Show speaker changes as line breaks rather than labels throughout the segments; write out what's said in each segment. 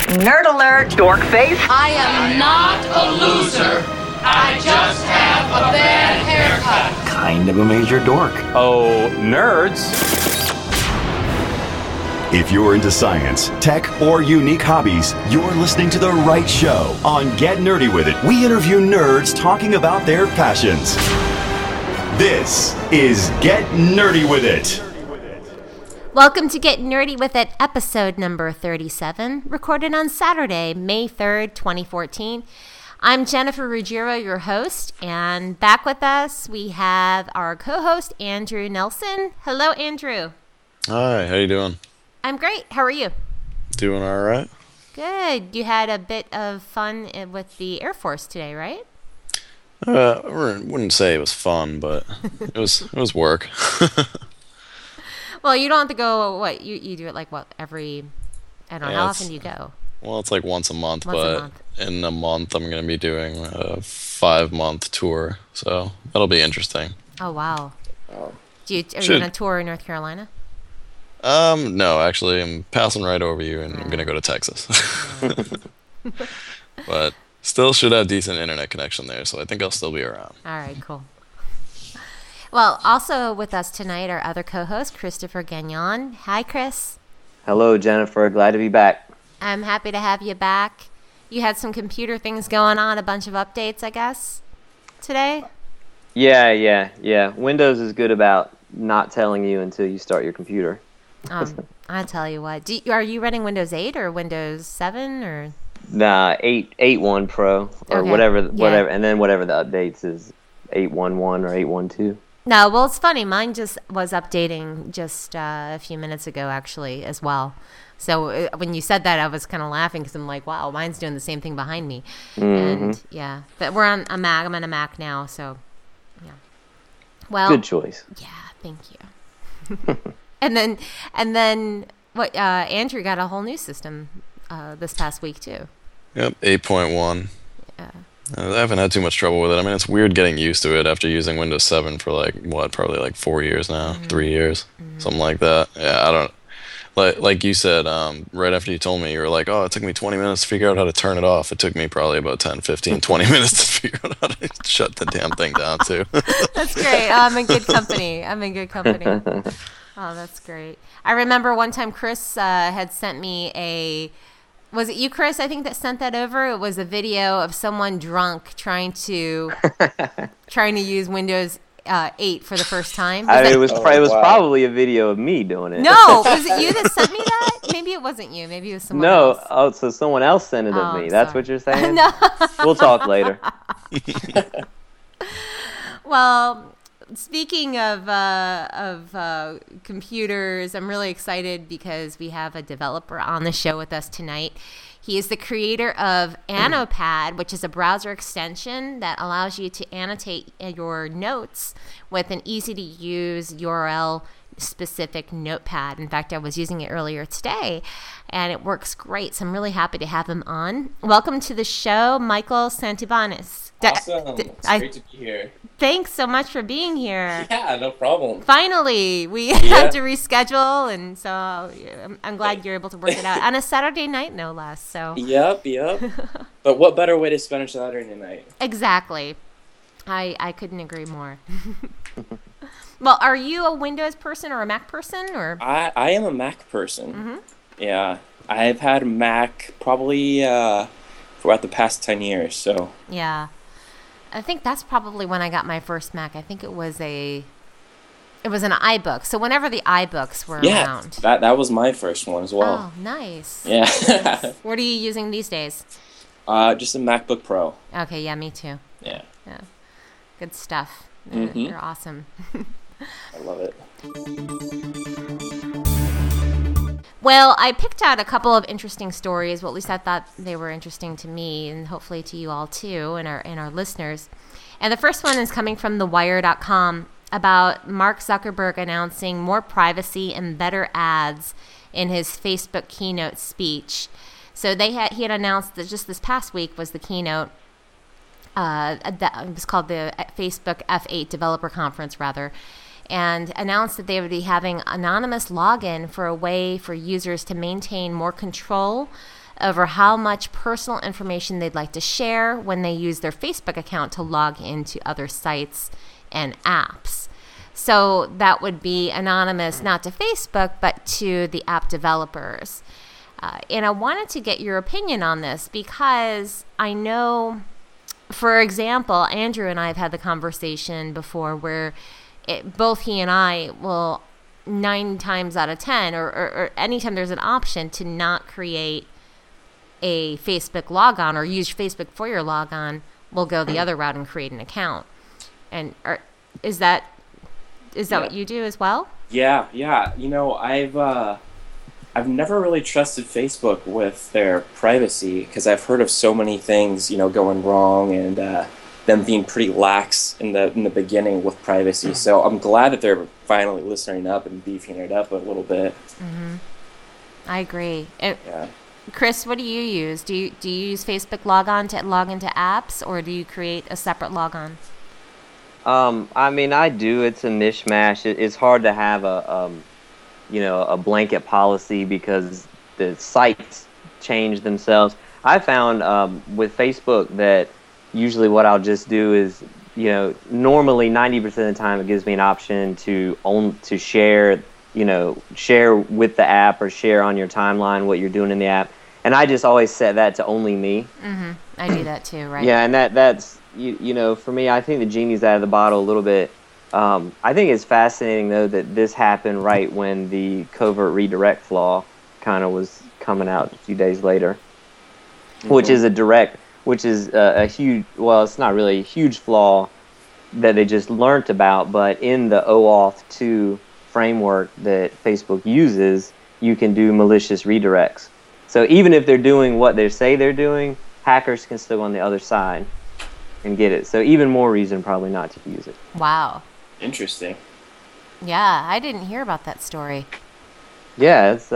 Nerd alert, dork face.
I am not a loser. I just have a bad haircut.
Kind of a major dork.
Oh, nerds.
If you're into science, tech, or unique hobbies, you're listening to the right show. On Get Nerdy With It, we interview nerds talking about their passions. This is Get Nerdy With It.
Welcome to Get Nerdy With It, episode number 37, recorded on Saturday, May 3rd, 2014. I'm Jennifer Ruggiero, your host, and back with us we have our co-host, Andrew Nelson. Hello, Andrew.
Hi, how you doing?
I'm great. How are you?
Doing all right.
Good. You had a bit of fun with the Air Force today, right?
I wouldn't say it was fun, but it was work.
Well, you don't have to go, you do it like, every, I don't know, how often do you go?
Well, it's like once a month, in a month I'm going to be doing a 5-month tour, so that'll be interesting.
Oh, wow. Are you going to tour in North Carolina?
No, actually, I'm passing right over you, and I'm going to go to Texas. But still should have decent internet connection there, so I think I'll still be around.
All right, cool. Well, also with us tonight, our other co-host, Christopher Gagnon. Hi, Chris.
Hello, Jennifer. Glad to be back.
I'm happy to have you back. You had some computer things going on, a bunch of updates, I guess, today?
Yeah. Windows is good about not telling you until you start your computer.
I tell you what. Are you running Windows 8 or Windows 7 or?
Nah, 8.1 Pro or
Okay.
whatever, and then whatever the updates is, 8.11 or 8.12.
No, well, it's funny. Mine just was updating just a few minutes ago, actually, as well. So when you said that, I was kind of laughing because I'm like, wow, mine's doing the same thing behind me.
Mm-hmm.
And yeah, but we're on a Mac. I'm on a Mac now, so yeah. Well,
Good choice.
Yeah, thank you. and then what? Andrew got a whole new system this past week too.
Yep, 8.1.
Yeah.
I haven't had too much trouble with it. I mean, it's weird getting used to it after using Windows 7 for probably 4 years now, 3 years, something like that. Yeah, I don't. Like you said, right after you told me, you were like, oh, it took me 20 minutes to figure out how to turn it off. It took me probably about 10, 15, 20 minutes to figure out how to shut the damn thing down, too.
That's great. I'm in good company. Oh, that's great. I remember one time Chris had sent me was it you, Chris, I think, that sent that over? It was a video of someone drunk trying to use Windows 8 for the first time.
It was probably a video of me doing it.
No, was it you that sent me that? Maybe it wasn't you. Maybe it was someone else.
So someone else sent it of me. That's what you're saying?
No.
We'll talk later.
Well, speaking of computers, I'm really excited because we have a developer on the show with us tonight. He is the creator of AnnoPad, which is a browser extension that allows you to annotate your notes with an easy-to-use URL-specific notepad. In fact, I was using it earlier today, and it works great, so I'm really happy to have him on. Welcome to the show, Michael Santibanez.
Awesome. It's great to be here.
Thanks so much for being here.
Yeah, no problem.
Finally, we had to reschedule, and so I'm glad you're able to work it out on a Saturday night, no less. So.
Yep. But what better way to spend a Saturday night?
Exactly. I couldn't agree more. Well, are you a Windows person or a Mac person, or?
I am a Mac person.
Mm-hmm.
Yeah, I've had Mac probably throughout the past 10 years. So.
Yeah. I think that's probably when I got my first Mac. I think it was an iBook. So whenever the iBooks were around.
Yeah, that was my first one as well.
Oh, nice.
Yeah.
Nice. What are you using these days?
Just a MacBook Pro.
Okay, yeah, me too.
Yeah.
Good stuff.
Mm-hmm.
You're awesome.
I love it.
Well, I picked out a couple of interesting stories. Well, at least I thought they were interesting to me, and hopefully to you all too, and our listeners. And the first one is coming from TheWire.com about Mark Zuckerberg announcing more privacy and better ads in his Facebook keynote speech. So he had announced that just this past week was the keynote. It was called the Facebook F8 Developer Conference, rather. And announced that they would be having anonymous login for a way for users to maintain more control over how much personal information they'd like to share when they use their Facebook account to log into other sites and apps. So that would be anonymous not to Facebook, but to the app developers. And I wanted to get your opinion on this because I know, for example, Andrew and I have had the conversation before where both he and I will 9 times out of 10 or anytime there's an option to not create a Facebook logon or use Facebook for your logon, we'll go the other route and create an account. And is that what you do as well?
Yeah. You know, I've never really trusted Facebook with their privacy because I've heard of so many things, you know, going wrong and them being pretty lax in the beginning with privacy. So I'm glad that they're finally listening up and beefing it up a little bit.
Mm-hmm. I agree.
Yeah.
Chris, what do you use? Do you use Facebook logon to log into apps, or do you create a separate logon?
I mean, I do. It's a mishmash. It's hard to have a blanket policy because the sites change themselves. I found with Facebook that usually what I'll just do is, you know, normally 90% of the time it gives me an option to share, you know, share with the app or share on your timeline what you're doing in the app. And I just always set that to only me.
Mm-hmm. I do that too, right?
Yeah, and that's, you know, for me, I think the genie's out of the bottle a little bit. I think it's fascinating, though, that this happened right when the covert redirect flaw kind of was coming out a few days later, mm-hmm. which is a huge, well, it's not really a huge flaw that they just learnt about, but in the OAuth 2 framework that Facebook uses, you can do malicious redirects. So even if they're doing what they say they're doing, hackers can still go on the other side and get it. So even more reason probably not to use it.
Wow.
Interesting.
Yeah, I didn't hear about that story.
Yeah, it's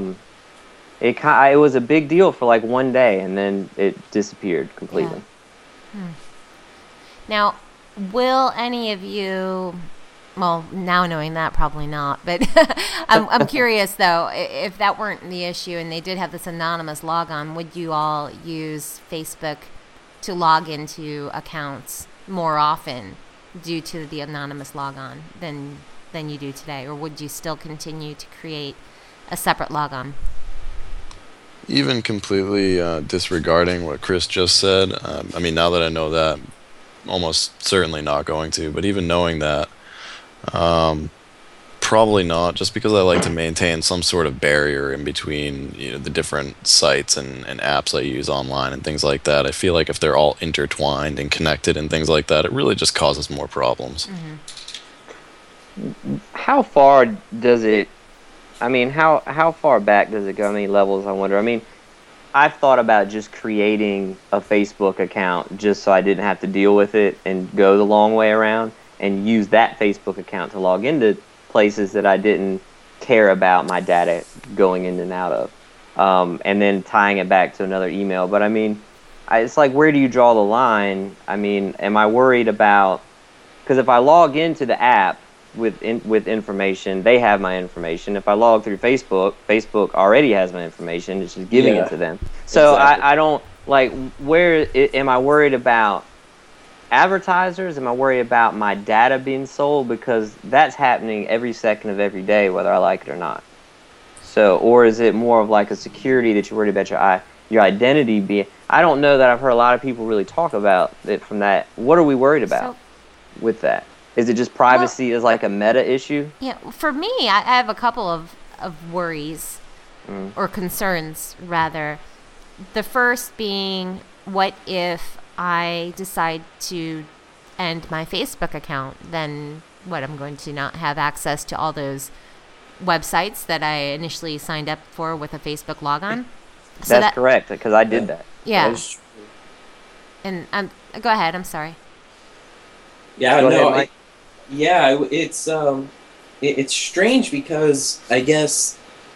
it was a big deal for like one day, and then it disappeared completely.
Yeah. Now, will any of you? Well, now knowing that, probably not. But I'm curious though, if that weren't the issue, and they did have this anonymous logon, would you all use Facebook to log into accounts more often due to the anonymous logon than you do today, or would you still continue to create a separate logon?
Even completely disregarding what Chris just said, I mean, now that I know that, almost certainly not going to, but even knowing that, probably not, just because I like to maintain some sort of barrier in between, you know, the different sites and apps I use online and things like that. I feel like if they're all intertwined and connected and things like that, it really just causes more problems.
Mm-hmm. How far does it, I mean, how far back does it go? How many levels, I wonder? I mean, I've thought about just creating a Facebook account just so I didn't have to deal with it and go the long way around, and use that Facebook account to log into places that I didn't care about my data going in and out of, and then tying it back to another email. But I mean, it's like, where do you draw the line? I mean, am I worried about, because if I log into the app with information, they have my information. If I log through Facebook, Facebook already has my information. It's just giving it to them. So exactly. I don't, like, am I worried about advertisers? Am I worried about my data being sold? Because that's happening every second of every day, whether I like it or not. So, or is it more of like a security that you're worried about your identity being? I don't know that I've heard a lot of people really talk about it from that. What are we worried about with that? Is it just privacy as like a meta issue?
Yeah, for me, I have a couple of worries or concerns, rather. The first being, what if I decide to end my Facebook account? Then what, I'm going to not have access to all those websites that I initially signed up for with a Facebook logon?
That's correct, because I did that.
Yeah. And go ahead, I'm sorry.
Yeah, no, it's strange because I guess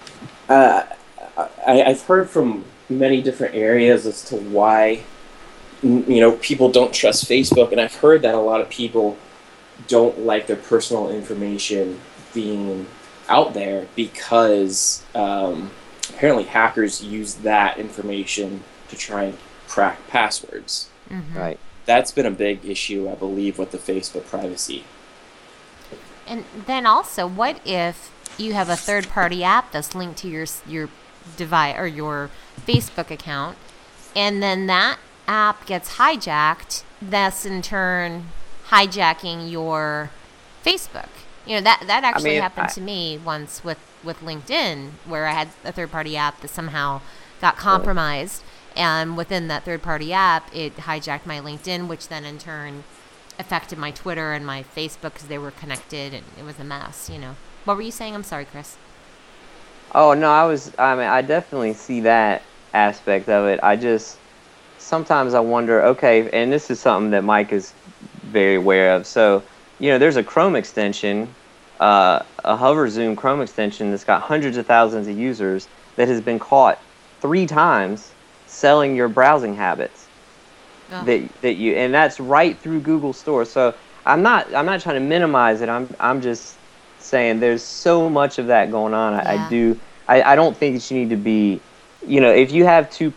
I've heard from many different areas as to why, you know, people don't trust Facebook, and I've heard that a lot of people don't like their personal information being out there because apparently hackers use that information to try and crack passwords.
Mm-hmm.
Right.
That's been a big issue, I believe, with the Facebook privacy.
And then also, what if you have a third-party app that's linked to your device or your Facebook account, and then that app gets hijacked, thus in turn hijacking your Facebook? You know, that actually happened to me once with LinkedIn, where I had a third-party app that somehow got compromised, and within that third-party app, it hijacked my LinkedIn, which then in turn affected my Twitter and my Facebook because they were connected, and it was a mess, you know. What were you saying? I'm sorry, Chris.
Oh, no, I definitely see that aspect of it. Sometimes I wonder, okay, and this is something that Mike is very aware of. So, you know, there's a Chrome extension, a Hover Zoom Chrome extension that's got hundreds of thousands of users that has been caught 3 times selling your browsing habits.
Oh.
That you, and that's right through Google Store. So I'm not trying to minimize it. I'm just saying there's so much of that going on.
Yeah.
I don't think that you need to be, you know, if you have two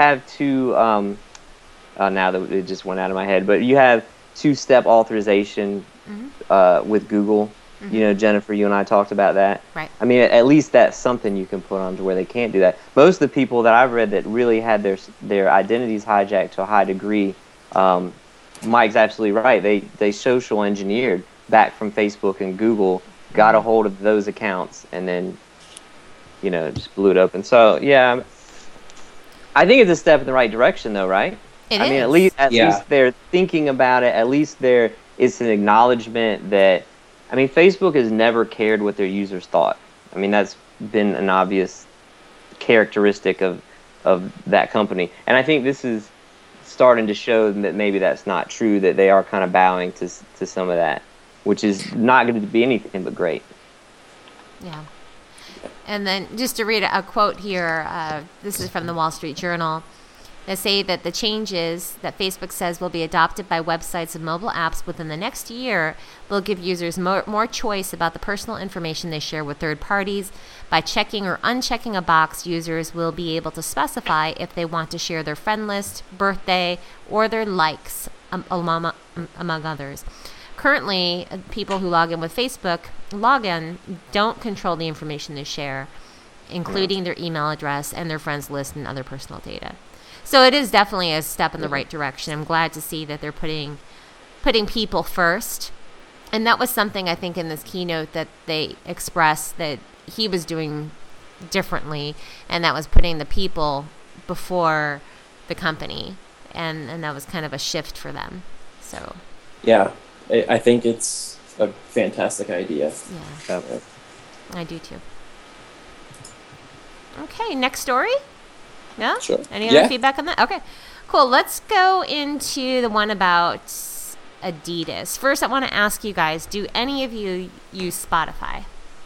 now that it just went out of my head, but you have 2-step authorization with Google. Mm-hmm. You know, Jennifer, you and I talked about that.
Right.
I mean, at least that's something you can put on to where they can't do that. Most of the people that I've read that really had their identities hijacked to a high degree, Mike's absolutely right. They social engineered back from Facebook and Google, got a hold of those accounts, and then, you know, just blew it open. So, yeah, I think it's a step in the right direction, though, right?
It
I
is.
mean, at least they're thinking about it. At least it's an acknowledgement that, I mean, Facebook has never cared what their users thought. I mean, that's been an obvious characteristic of that company. And I think this is starting to show that maybe that's not true, that they are kind of bowing to some of that, which is not going to be anything but great.
Yeah. And then just to read a quote here, this is from the Wall Street Journal. They say that the changes that Facebook says will be adopted by websites and mobile apps within the next year will give users more choice about the personal information they share with third parties. By checking or unchecking a box, users will be able to specify if they want to share their friend list, birthday, or their likes, among others. Currently, people who log in with Facebook don't control the information they share, including their email address and their friends list and other personal data. So it is definitely a step in the right direction. I'm glad to see that they're putting people first. And that was something I think in this keynote that they expressed that he was doing differently, and that was putting the people before the company. And that was kind of a shift for them. So
yeah, I think it's a fantastic idea.
Yeah, I do too. Okay, next story? Yeah?
Sure.
Any other feedback on that? Okay, cool. Let's go into the one about Adidas. First, I want to ask you guys, do any of you use Spotify?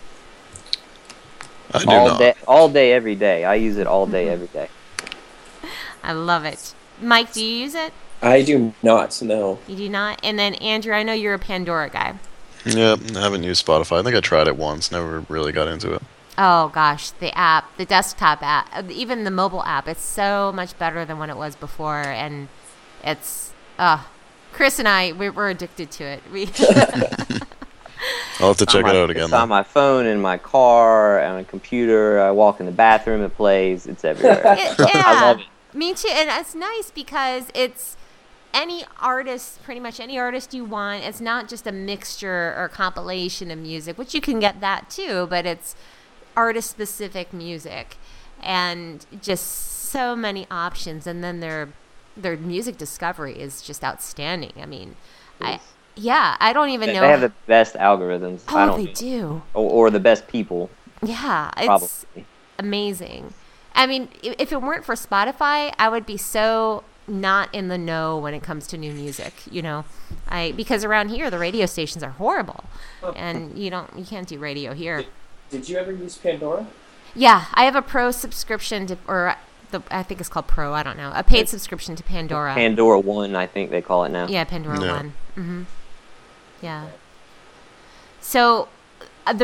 I do not.
All day, every day. I use it all day, every day.
I love it. Mike, do you use it?
I do not, no.
You do not? And then, Andrew, I know you're a Pandora guy.
Yeah, I haven't used Spotify. I think I tried it once, never really got into it.
Oh, gosh, the app, the desktop app, even the mobile app, it's so much better than what it was before, and it's, Chris and I, we're addicted to it.
I'll have to check it out again.
It's on my phone, in my car, on a computer. I walk in the bathroom, it plays. It's everywhere. I love it.
Me too, and it's nice because it's any artist, pretty much any artist you want. It's not just a mixture or compilation of music, which you can get that too, but it's artist-specific music, and just so many options. And then their music discovery is just outstanding. I mean, I don't even know.
They have the best algorithms.
Oh, they do.
Or the best people.
Yeah, it's
probably
amazing. I mean, if it weren't for Spotify, I would be so not in the know when it comes to new music, you know. Because around here the radio stations are horrible, and you can't do radio here.
Did you ever use Pandora?
Yeah, I have a pro subscription I think it's called Pro, I don't know. A paid subscription to Pandora.
Pandora One, I think they call it now.
Yeah, Pandora One. Mm-hmm. Yeah. So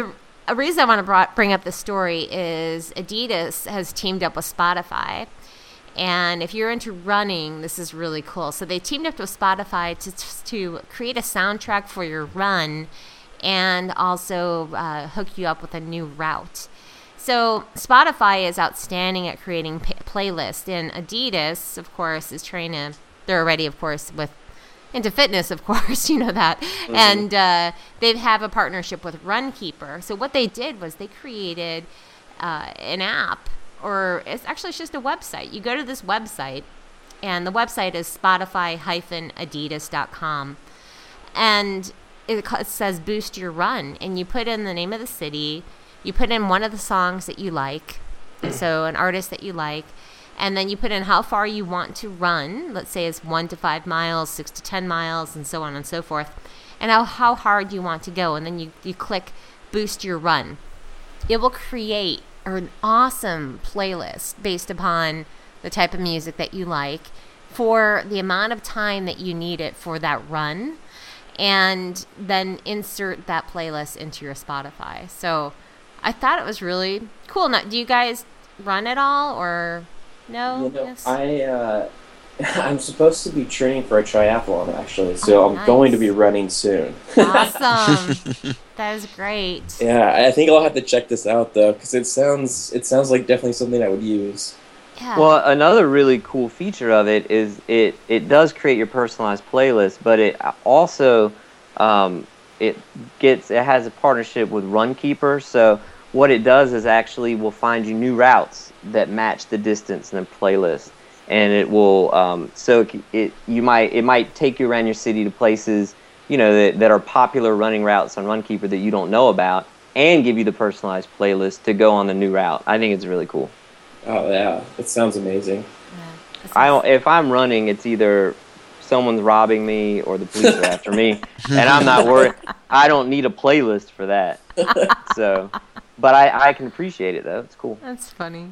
a reason I want to bring up this story is Adidas has teamed up with Spotify. And if you're into running, this is really cool. So they teamed up with Spotify to create a soundtrack for your run and also hook you up with a new route. So Spotify is outstanding at creating playlists. And Adidas, of course, is trying to, they're already, of course, into fitness, of course, you know that. Mm-hmm. And they have a partnership with Runkeeper. So what they did was they created an app, or it's just a website. You go to this website, and the website is spotify-adidas.com. And it says Boost Your Run. And you put in the name of the city. You put in one of the songs that you like, so an artist that you like. And then you put in how far you want to run. Let's say it's 1 to 5 miles, 6 to 10 miles, and so on and so forth. And how hard you want to go. And then you click Boost Your Run. It will create an awesome playlist based upon the type of music that you like for the amount of time that you need it for that run. And then insert that playlist into your Spotify. So I thought it was really cool. Now, do you guys run at all, or... No.
You know,
yes.
I'm supposed to be training for a triathlon actually, so
nice.
I'm going to be running soon.
Awesome. That is great.
Yeah, I think I'll have to check this out though, because it sounds like definitely something I would use.
Yeah.
Well, another really cool feature of it is it does create your personalized playlist, but it also it has a partnership with Runkeeper, so what it does is actually will find you new routes that match the distance in the playlist, and it will it might take you around your city to places that are popular running routes on Runkeeper that you don't know about, and give you the personalized playlist to go on the new route. I think it's really cool.
Oh yeah, it sounds amazing.
Yeah,
if I'm running, it's either someone's robbing me or the police are after me, and I'm not worried. I don't need a playlist for that. So. But I can appreciate it, though. It's cool.
That's funny.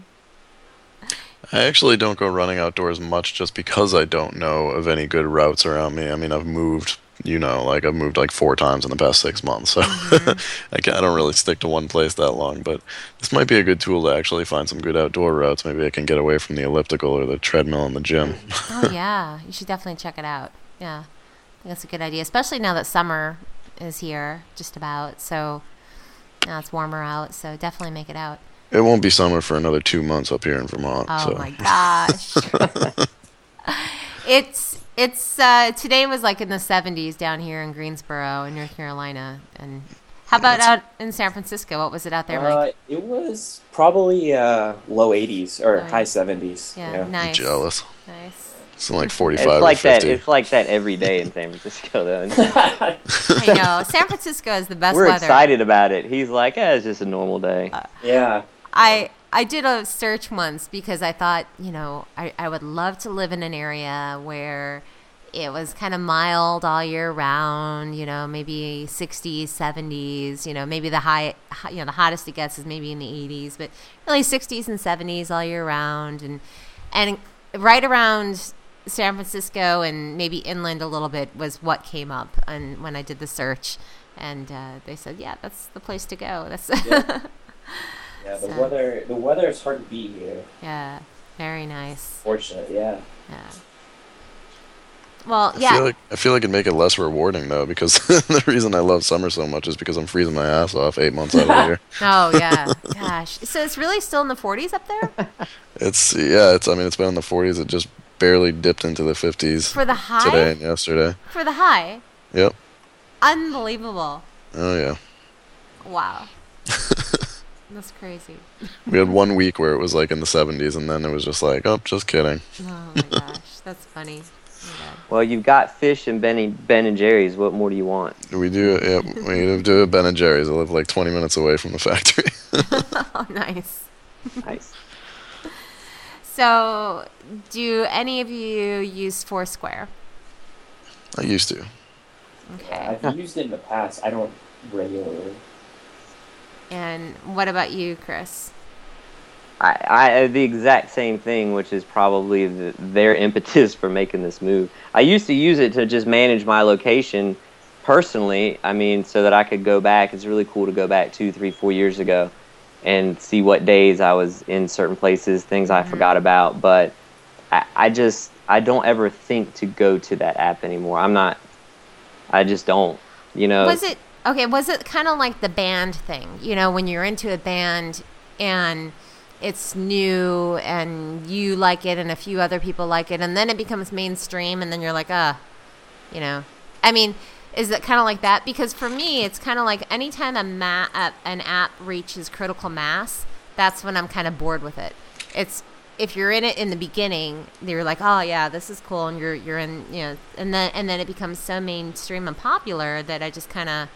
I actually don't go running outdoors much just because I don't know of any good routes around me. I mean, I've moved, I've moved like 4 times in the past 6 months, so I don't really stick to one place that long. But this might be a good tool to actually find some good outdoor routes. Maybe I can get away from the elliptical or the treadmill in the gym.
Oh, yeah. You should definitely check it out. Yeah. I think that's a good idea, especially now that summer is here, just about, so... Now it's warmer out, so definitely make it out.
It won't be summer for another 2 months up here in Vermont.
Oh
so.
My gosh! It's today was like in the 70s down here in Greensboro, in North Carolina. And how about out in San Francisco? What was it out there like?
It was probably low 80s or high 70s.
Yeah, nice.
I'm jealous.
Nice.
It's like 45
it's like
or 50.
It's like that every day in San Francisco, though.
I know. San Francisco is the best
We're
weather.
excited about it. He's like, it's just a normal day.
Yeah.
I did a search once because I thought, I would love to live in an area where it was kind of mild all year round, maybe 60s, 70s, maybe the the hottest it gets is maybe in the 80s, but really 60s and 70s all year round. And right around San Francisco and maybe inland a little bit was what came up and when I did the search, and they said, yeah, that's the place to go. That's
yeah, the weather is hard to beat here.
Yeah, very nice.
Fortunate, yeah.
Yeah. Well, yeah.
I feel like it'd make it less rewarding though, because the reason I love summer so much is because I'm freezing my ass off 8 months out of the year.
Oh yeah, gosh. So it's really still in the 40s up there?
It's been in the 40s. It just barely dipped into the 50s
for the high
today and yesterday.
For the high.
Yep.
Unbelievable.
Oh yeah.
Wow. That's crazy.
We had 1 week where it was like in the 70s, and then it was just like, oh, just kidding.
Oh my gosh, that's funny.
Well, you've got fish and Ben and Jerry's. What more do you want?
We do a Ben and Jerry's. I live like 20 minutes away from the factory.
Oh, nice.
Nice.
So, do any of you use Foursquare?
I used to.
Okay.
I've used it in the past. I don't regularly.
And what about you, Chris?
I the exact same thing, which is probably their impetus for making this move. I used to use it to just manage my location personally, I mean, so that I could go back. It's really cool to go back 2, 3, 4 years ago and see what days I was in certain places, things I forgot about. But I don't ever think to go to that app anymore. I just don't, you know.
Was it kind of like the band thing, you know, when you're into a band and it's new and you like it and a few other people like it, and then it becomes mainstream and then you're like, you know, I mean, is it kind of like that? Because for me, it's kind of like anytime an app reaches critical mass, that's when I'm kind of bored with it. It's, if you're in it in the beginning, you're like, oh yeah, this is cool, and you're in, you know, and then it becomes so mainstream and popular that I just kind of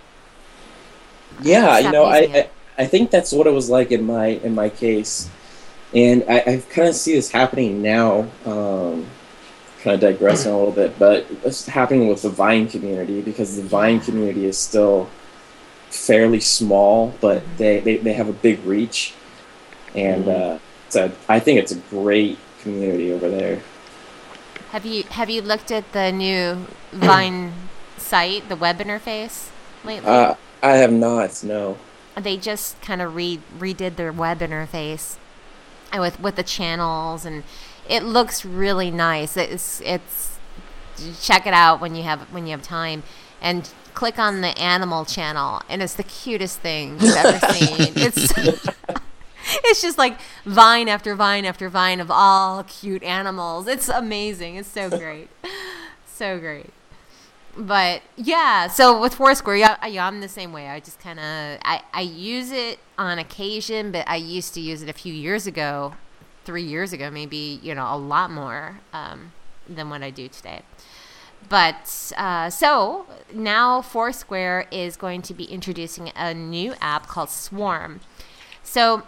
I think that's what it was like in my case, and I kind of see this happening now. Kind of digressing a little bit, but it's happening with the Vine community, because the Vine community is still fairly small, but they have a big reach, and so I think it's a great community over there.
Have you looked at the new Vine site, the web interface lately?
I have not. No.
They just kind of redid their web interface, and with the channels, and it looks really nice. It's check it out when you have time, and click on the animal channel, and it's the cutest thing you've ever seen. It's just like vine after vine after vine of all cute animals. It's amazing. It's so great. So great. But yeah, so with Foursquare, yeah, I'm the same way. I just kind of, I use it on occasion, but I used to use it a few years ago, 3 years ago, maybe, you know, a lot more than what I do today. But so now Foursquare is going to be introducing a new app called Swarm. So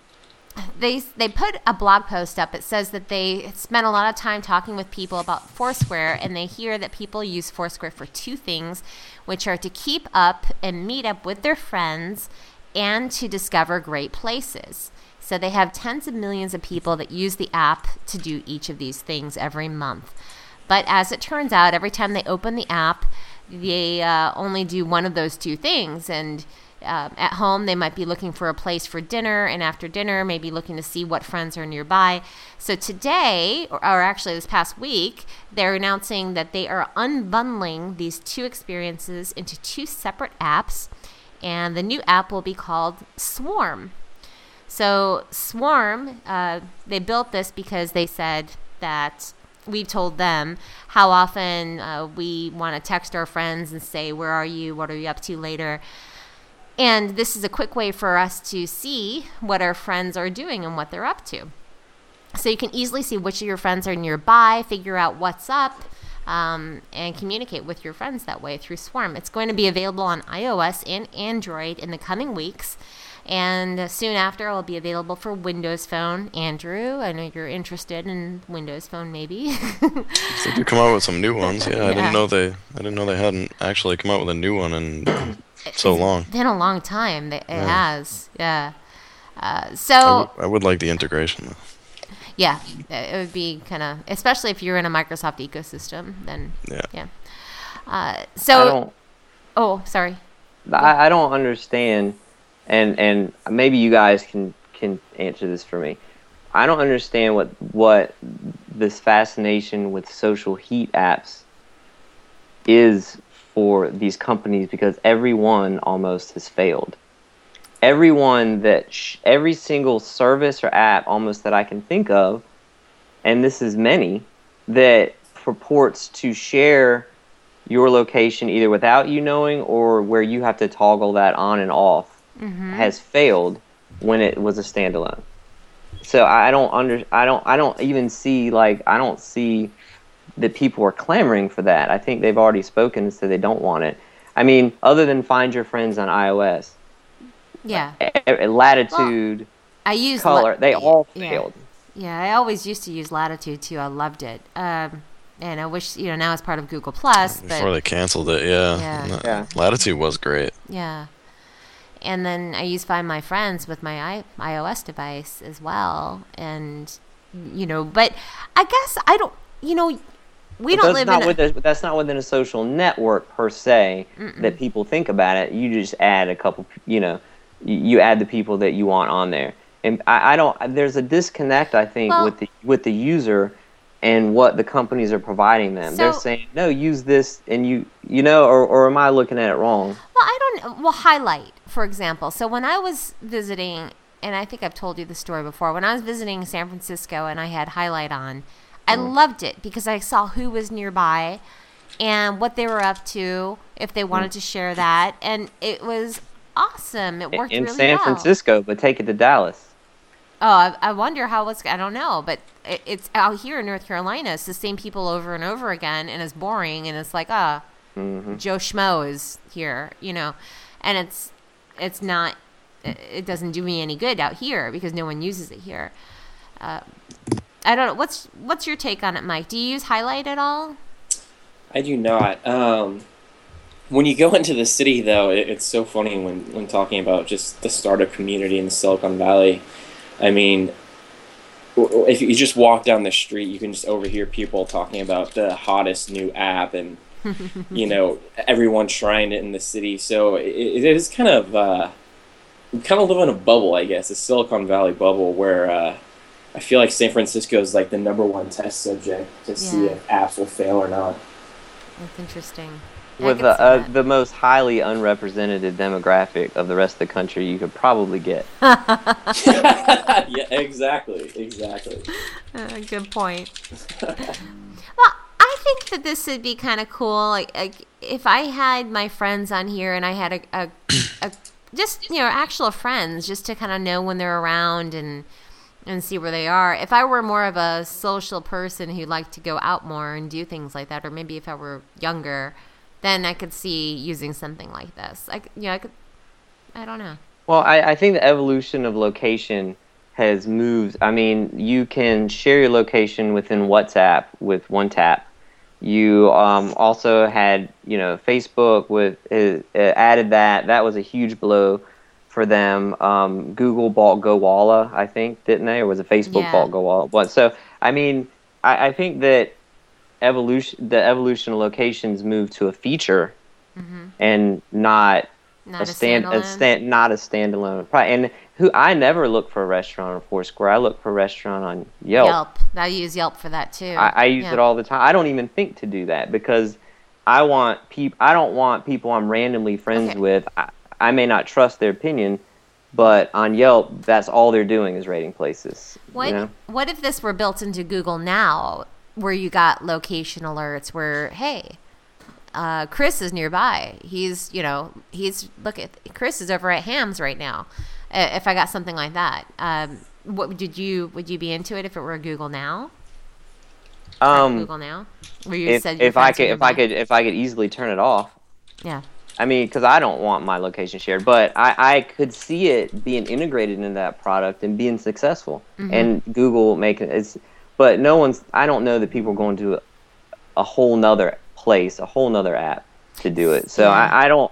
they put a blog post up. It says that they spent a lot of time talking with people about Foursquare, and they hear that people use Foursquare for two things, which are to keep up and meet up with their friends and to discover great places. So they have tens of millions of people that use the app to do each of these things every month. But as it turns out, every time they open the app, they only do one of those two things. And at home, they might be looking for a place for dinner, and after dinner, maybe looking to see what friends are nearby. So today, or actually this past week, they're announcing that they are unbundling these two experiences into two separate apps, and the new app will be called Swarm. So Swarm, they built this because they said that we've told them how often we want to text our friends and say, where are you? What are you up to later? And this is a quick way for us to see what our friends are doing and what they're up to. So you can easily see which of your friends are nearby, figure out what's up, and communicate with your friends that way through Swarm. It's going to be available on iOS and Android in the coming weeks. And soon after, it will be available for Windows Phone. Andrew, I know you're interested in Windows Phone, maybe.
They do come out with some new ones. Yeah, I didn't know they hadn't actually come out with a new one in so long.
It's been a long time. It has, yeah. So
I would like the integration, though.
Yeah, it would be kind of, especially if you're in a Microsoft ecosystem, then yeah. Sorry.
I don't understand. And maybe you guys can answer this for me. I don't understand what this fascination with social heat apps is for these companies, because everyone almost has failed. Everyone every single service or app almost that I can think of, and this is many, that purports to share your location either without you knowing or where you have to toggle that on and off, has failed when it was a standalone. So I don't even see, like, I don't see that people are clamoring for that. I think they've already spoken and said they don't want it. I mean, other than Find Your Friends on iOS, Latitude,
I use
Color, they all failed.
Yeah, I always used to use Latitude too. I loved it. And I wish, now it's part of Google Plus.
Before they canceled it, yeah. Latitude was great.
Yeah. And then I use Find My Friends with my iOS device as well. And, but I guess I don't, we don't live in
that's not within a social network per se that people think about it. You just add a couple, you add the people that you want on there. And I don't, there's a disconnect, I think, with the user and what the companies are providing them.
So,
they're saying, no, use this, and or am I looking at it wrong?
Well, I don't, Highlight, for example. So when I was visiting, and I think I've told you the story before, when I was visiting San Francisco and I had Highlight on, I loved it because I saw who was nearby and what they were up to, if they wanted to share that, and it was awesome. It worked really well.
In San Francisco, but take it to Dallas.
Oh, I wonder how I don't know, but it's out here in North Carolina. It's the same people over and over again, and it's boring, and it's like, Joe Schmo is here, and it's not, it doesn't do me any good out here because no one uses it here. I don't know. What's your take on it, Mike? Do you use Highlight at all?
I do not. When you go into the city, though, it's so funny when talking about just the startup community in the Silicon Valley. I mean, if you just walk down the street, you can just overhear people talking about the hottest new app and, everyone trying it in the city. So it is kind of, we kind of live in a bubble, I guess, a Silicon Valley bubble where I feel like San Francisco is like the #1 test subject to see if apps will fail or not.
That's interesting.
With the most highly unrepresented demographic of the rest of the country you could probably get.
Yeah, exactly.
Good point. Well, I think that this would be kind of cool. Like if I had my friends on here and I had a just actual friends, just to kind of know when they're around and see where they are. If I were more of a social person who liked to go out more and do things like that, or maybe if I were younger, then I could see using something like this. I don't know.
Well, I think the evolution of location has moved. I mean, you can share your location within WhatsApp with one tap. You also had, Facebook added that. That was a huge blow for them. Google bought Gowalla, I think, didn't they? Or was it Facebook bought Gowalla? But so, I mean, I think that the evolution of locations moved to a feature and not a standalone. And I never look for a restaurant on Foursquare. I look for a restaurant on Yelp.
I use Yelp for that too.
I use it all the time. I don't even think to do that because I don't want people I'm randomly friends with. I may not trust their opinion, but on Yelp, that's all they're doing is rating places.
What if this were built into Google Now, where you got location alerts where, hey, Chris is nearby. Chris is over at Ham's right now. If I got something like that, would you be into it if it were Google Now? Google Now, where you said
if I could easily turn it off.
Yeah.
I mean, because I don't want my location shared, but I could see it being integrated into that product and being successful, and Google making it. But I don't know that people are going to a whole nother place, a whole nother app to do it. So I'll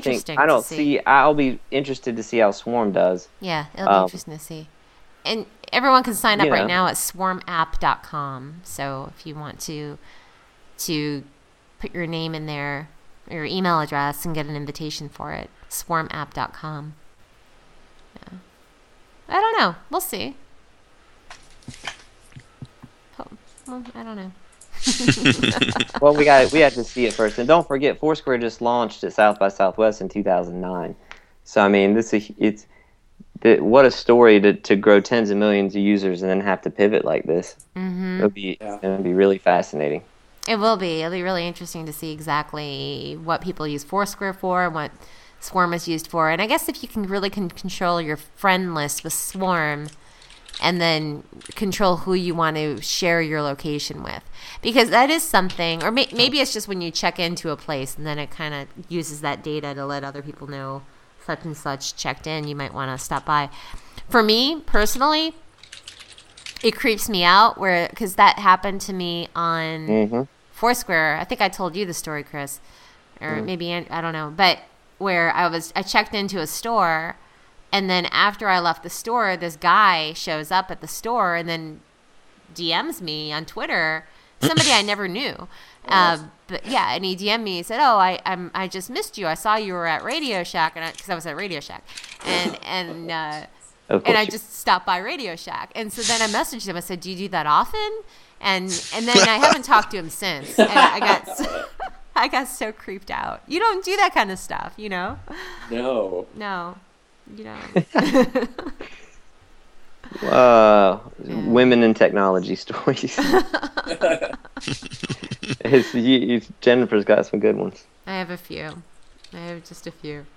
be interested to see how Swarm does.
Yeah, it'll be interesting to see. And everyone can sign up right now at swarmapp.com. So if you want to put your name in there, or your email address, and get an invitation for it, swarmapp.com. Yeah. I don't know. We'll see. Well, I don't know.
Well, we have to see it first, and don't forget, Foursquare just launched at South by Southwest in 2009. So I mean, what a story to grow tens of millions of users and then have to pivot like this. It'll be really fascinating.
It will be. It'll be really interesting to see exactly what people use Foursquare for and what Swarm is used for. And I guess if you can really control your friend list with Swarm, and then control who you want to share your location with. Because that is something, or maybe it's just when you check into a place and then it kind of uses that data to let other people know such and such checked in, you might want to stop by. For me, personally, it creeps me out because that happened to me on Foursquare. I think I told you the story, Chris. Or maybe, I don't know. But where I checked into a store, and then after I left the store, this guy shows up at the store and then DMs me on Twitter somebody I never knew. But yeah, and he DM'd me. He said, "Oh, I just missed you. I saw you were at Radio Shack, and because I was at Radio Shack, and I just stopped by Radio Shack." And so then I messaged him. I said, "Do you do that often?" And then I haven't talked to him since. And I got so creeped out. You don't do that kind of stuff, you know?
No.
No, you don't.
Women in technology stories. Jennifer's got some good ones.
I have a few. I have just a few.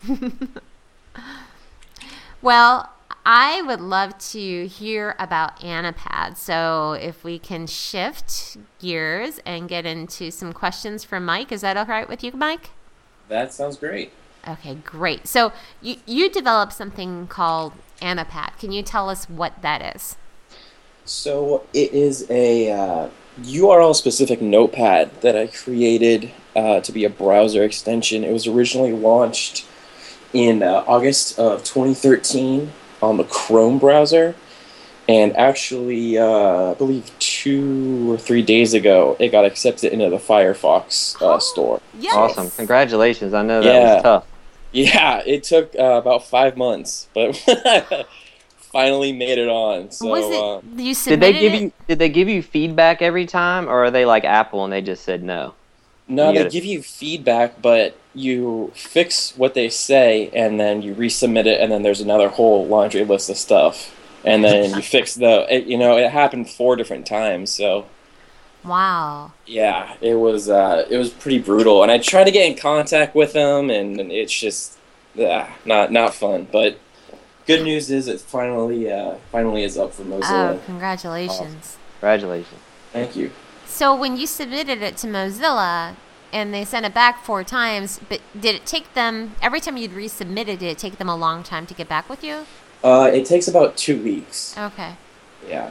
Well, I would love to hear about Anapad. So if we can shift gears and get into some questions from Mike. Is that all right with you, Mike?
That sounds great.
Okay, great. So you developed something called Anapad. Can you tell us what that is?
So it is a URL-specific notepad that I created to be a browser extension. It was originally launched in August of 2013 on the Chrome browser, and actually, I believe 2 or 3 days ago, it got accepted into the Firefox store.
Yes.
Awesome. Congratulations. I know that was tough.
Yeah, it took about 5 months, but finally made it on. So,
was it, you submitted
did they give you feedback every time, or are they like Apple and they just said no?
No, they give you feedback, but you fix what they say, and then you resubmit it, and then there's another whole laundry list of stuff. And then you fix it happened 4 different times, so...
Wow.
Yeah, it was pretty brutal. And I tried to get in contact with them, and it's just not fun. But good news is it finally is up for Mozilla.
Oh, congratulations.
Awesome. Congratulations.
Thank you.
So when you submitted it to Mozilla and they sent it back 4 times, but did it take them, every time you'd resubmit it, did it take them a long time to get back with you?
It takes about 2 weeks.
Okay.
Yeah.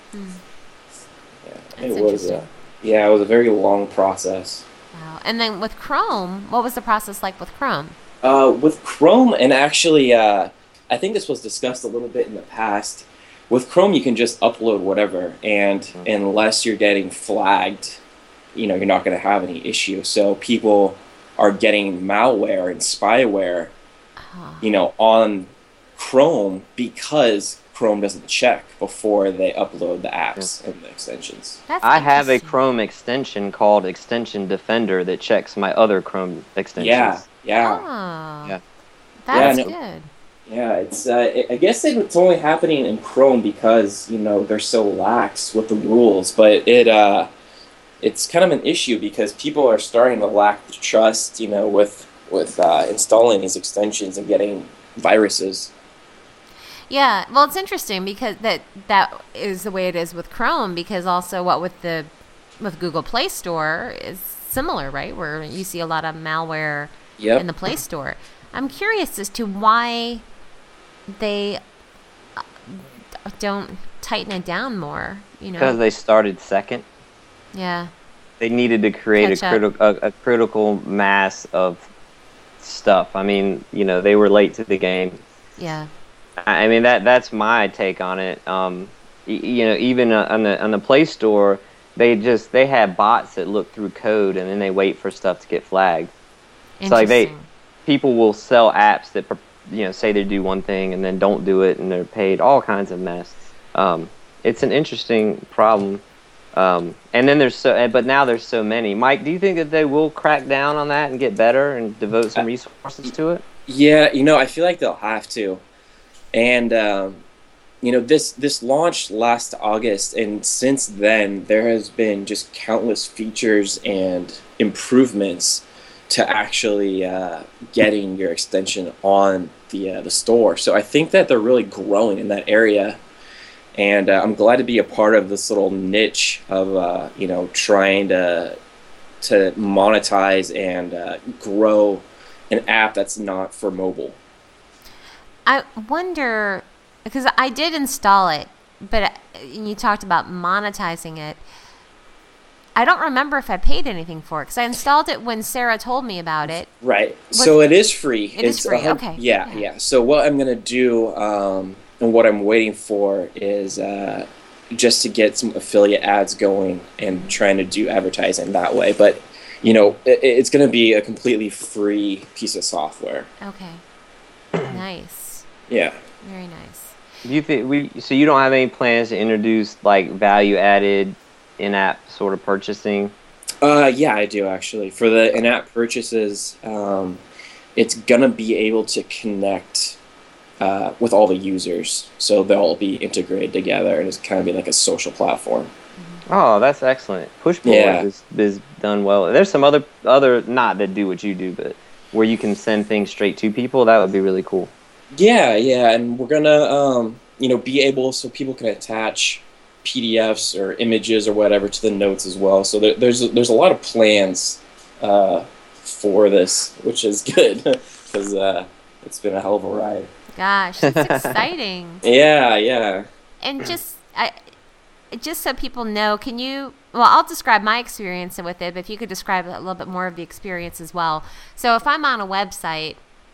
That's
it was it was a very long process.
Wow. And then with Chrome, what was the process like with Chrome?
With Chrome, and actually, I think this was discussed a little bit in the past. With Chrome, you can just upload whatever, and unless you're getting flagged, you're not going to have any issue. So people are getting malware and spyware, on Chrome because Chrome doesn't check before they upload the apps and the extensions.
I have a Chrome extension called Extension Defender that checks my other Chrome extensions.
Yeah. That's good.
Yeah, it's. I guess it's only happening in Chrome because they're so lax with the rules, but it's kind of an issue because people are starting to lack the trust, with installing these extensions and getting viruses.
Yeah, well, it's interesting because that is the way it is with Chrome, because also with Google Play Store is similar, right? Where you see a lot of malware in the Play Store. I'm curious as to why they don't tighten it down more.
Because they started second.
Yeah.
They needed to create a critical mass of stuff. I mean, they were late to the game.
Yeah.
I mean that's my take on it. Even on the Play Store, they have bots that look through code and then they wait for stuff to get flagged. So people will sell apps that say they do one thing and then don't do it, and they're paid all kinds of mess. It's an interesting problem. And then but now there's so many. Mike, do you think that they will crack down on that and get better and devote some resources to it?
Yeah, I feel like they'll have to. And, this launched last August, and since then there has been just countless features and improvements to actually getting your extension on the store. So I think that they're really growing in that area. And I'm glad to be a part of this little niche of, trying to monetize and grow an app that's not for mobile.
I wonder, because I did install it, but you talked about monetizing it. I don't remember if I paid anything for it, because I installed it when Sarah told me about it.
Right. So it is free.
It is free, okay.
Yeah. So what I'm going to do, and what I'm waiting for is just to get some affiliate ads going and trying to do advertising that way. But, you know, it's going to be a completely free piece of software.
Okay. Nice.
Yeah.
Very nice.
Do you think so you don't have any plans to introduce like value-added in-app sort of purchasing?
Yeah, I do actually. For the in-app purchases, it's going to be able to connect with all the users. So they'll be integrated together, and it's kind of be like a social platform.
Oh, that's excellent. Pushboard is done well. There's some other not that do what you do, but where you can send things straight to people. That would be really cool.
Yeah, and we're gonna be able so people can attach PDFs or images or whatever to the notes as well. So there's a lot of plans for this, which is good because it's been a hell of a ride.
Gosh, that's exciting.
Yeah.
And just so people know, can you? Well, I'll describe my experience with it, but if you could describe a little bit more of the experience as well. So if I'm on a website,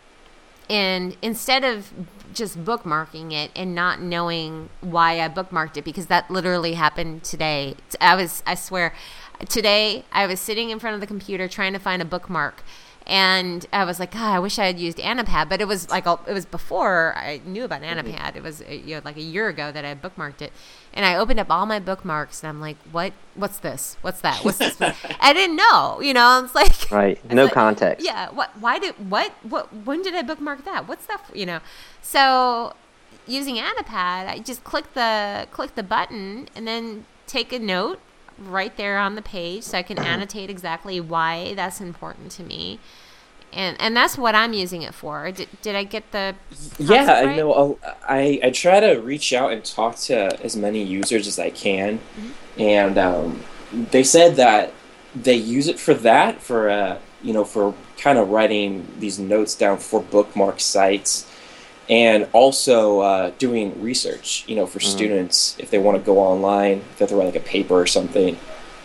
and instead of just bookmarking it and not knowing why I bookmarked it, because that literally happened today. I swear, today I was sitting in front of the computer trying to find a bookmark, and I was like, God, I wish I had used Anapad, but it was before I knew about Anapad. It was like a year ago that I bookmarked it, and I opened up all my bookmarks, and I'm like, what's this? What's that? What's this? I didn't know, I was like,
right, no context.
Yeah, when did I bookmark that? What's that? So using Anapad, I just click the button and then take a note right there on the page so I can annotate exactly why that's important to me. And that's what I'm using it for. Did I get the
Yeah,
right?
I know. I try to reach out and talk to as many users as I can. Mm-hmm. And they said that they use it for that, for kind of writing these notes down for bookmark sites, and also doing research, for students if they want to go online, if they have to write like a paper or something,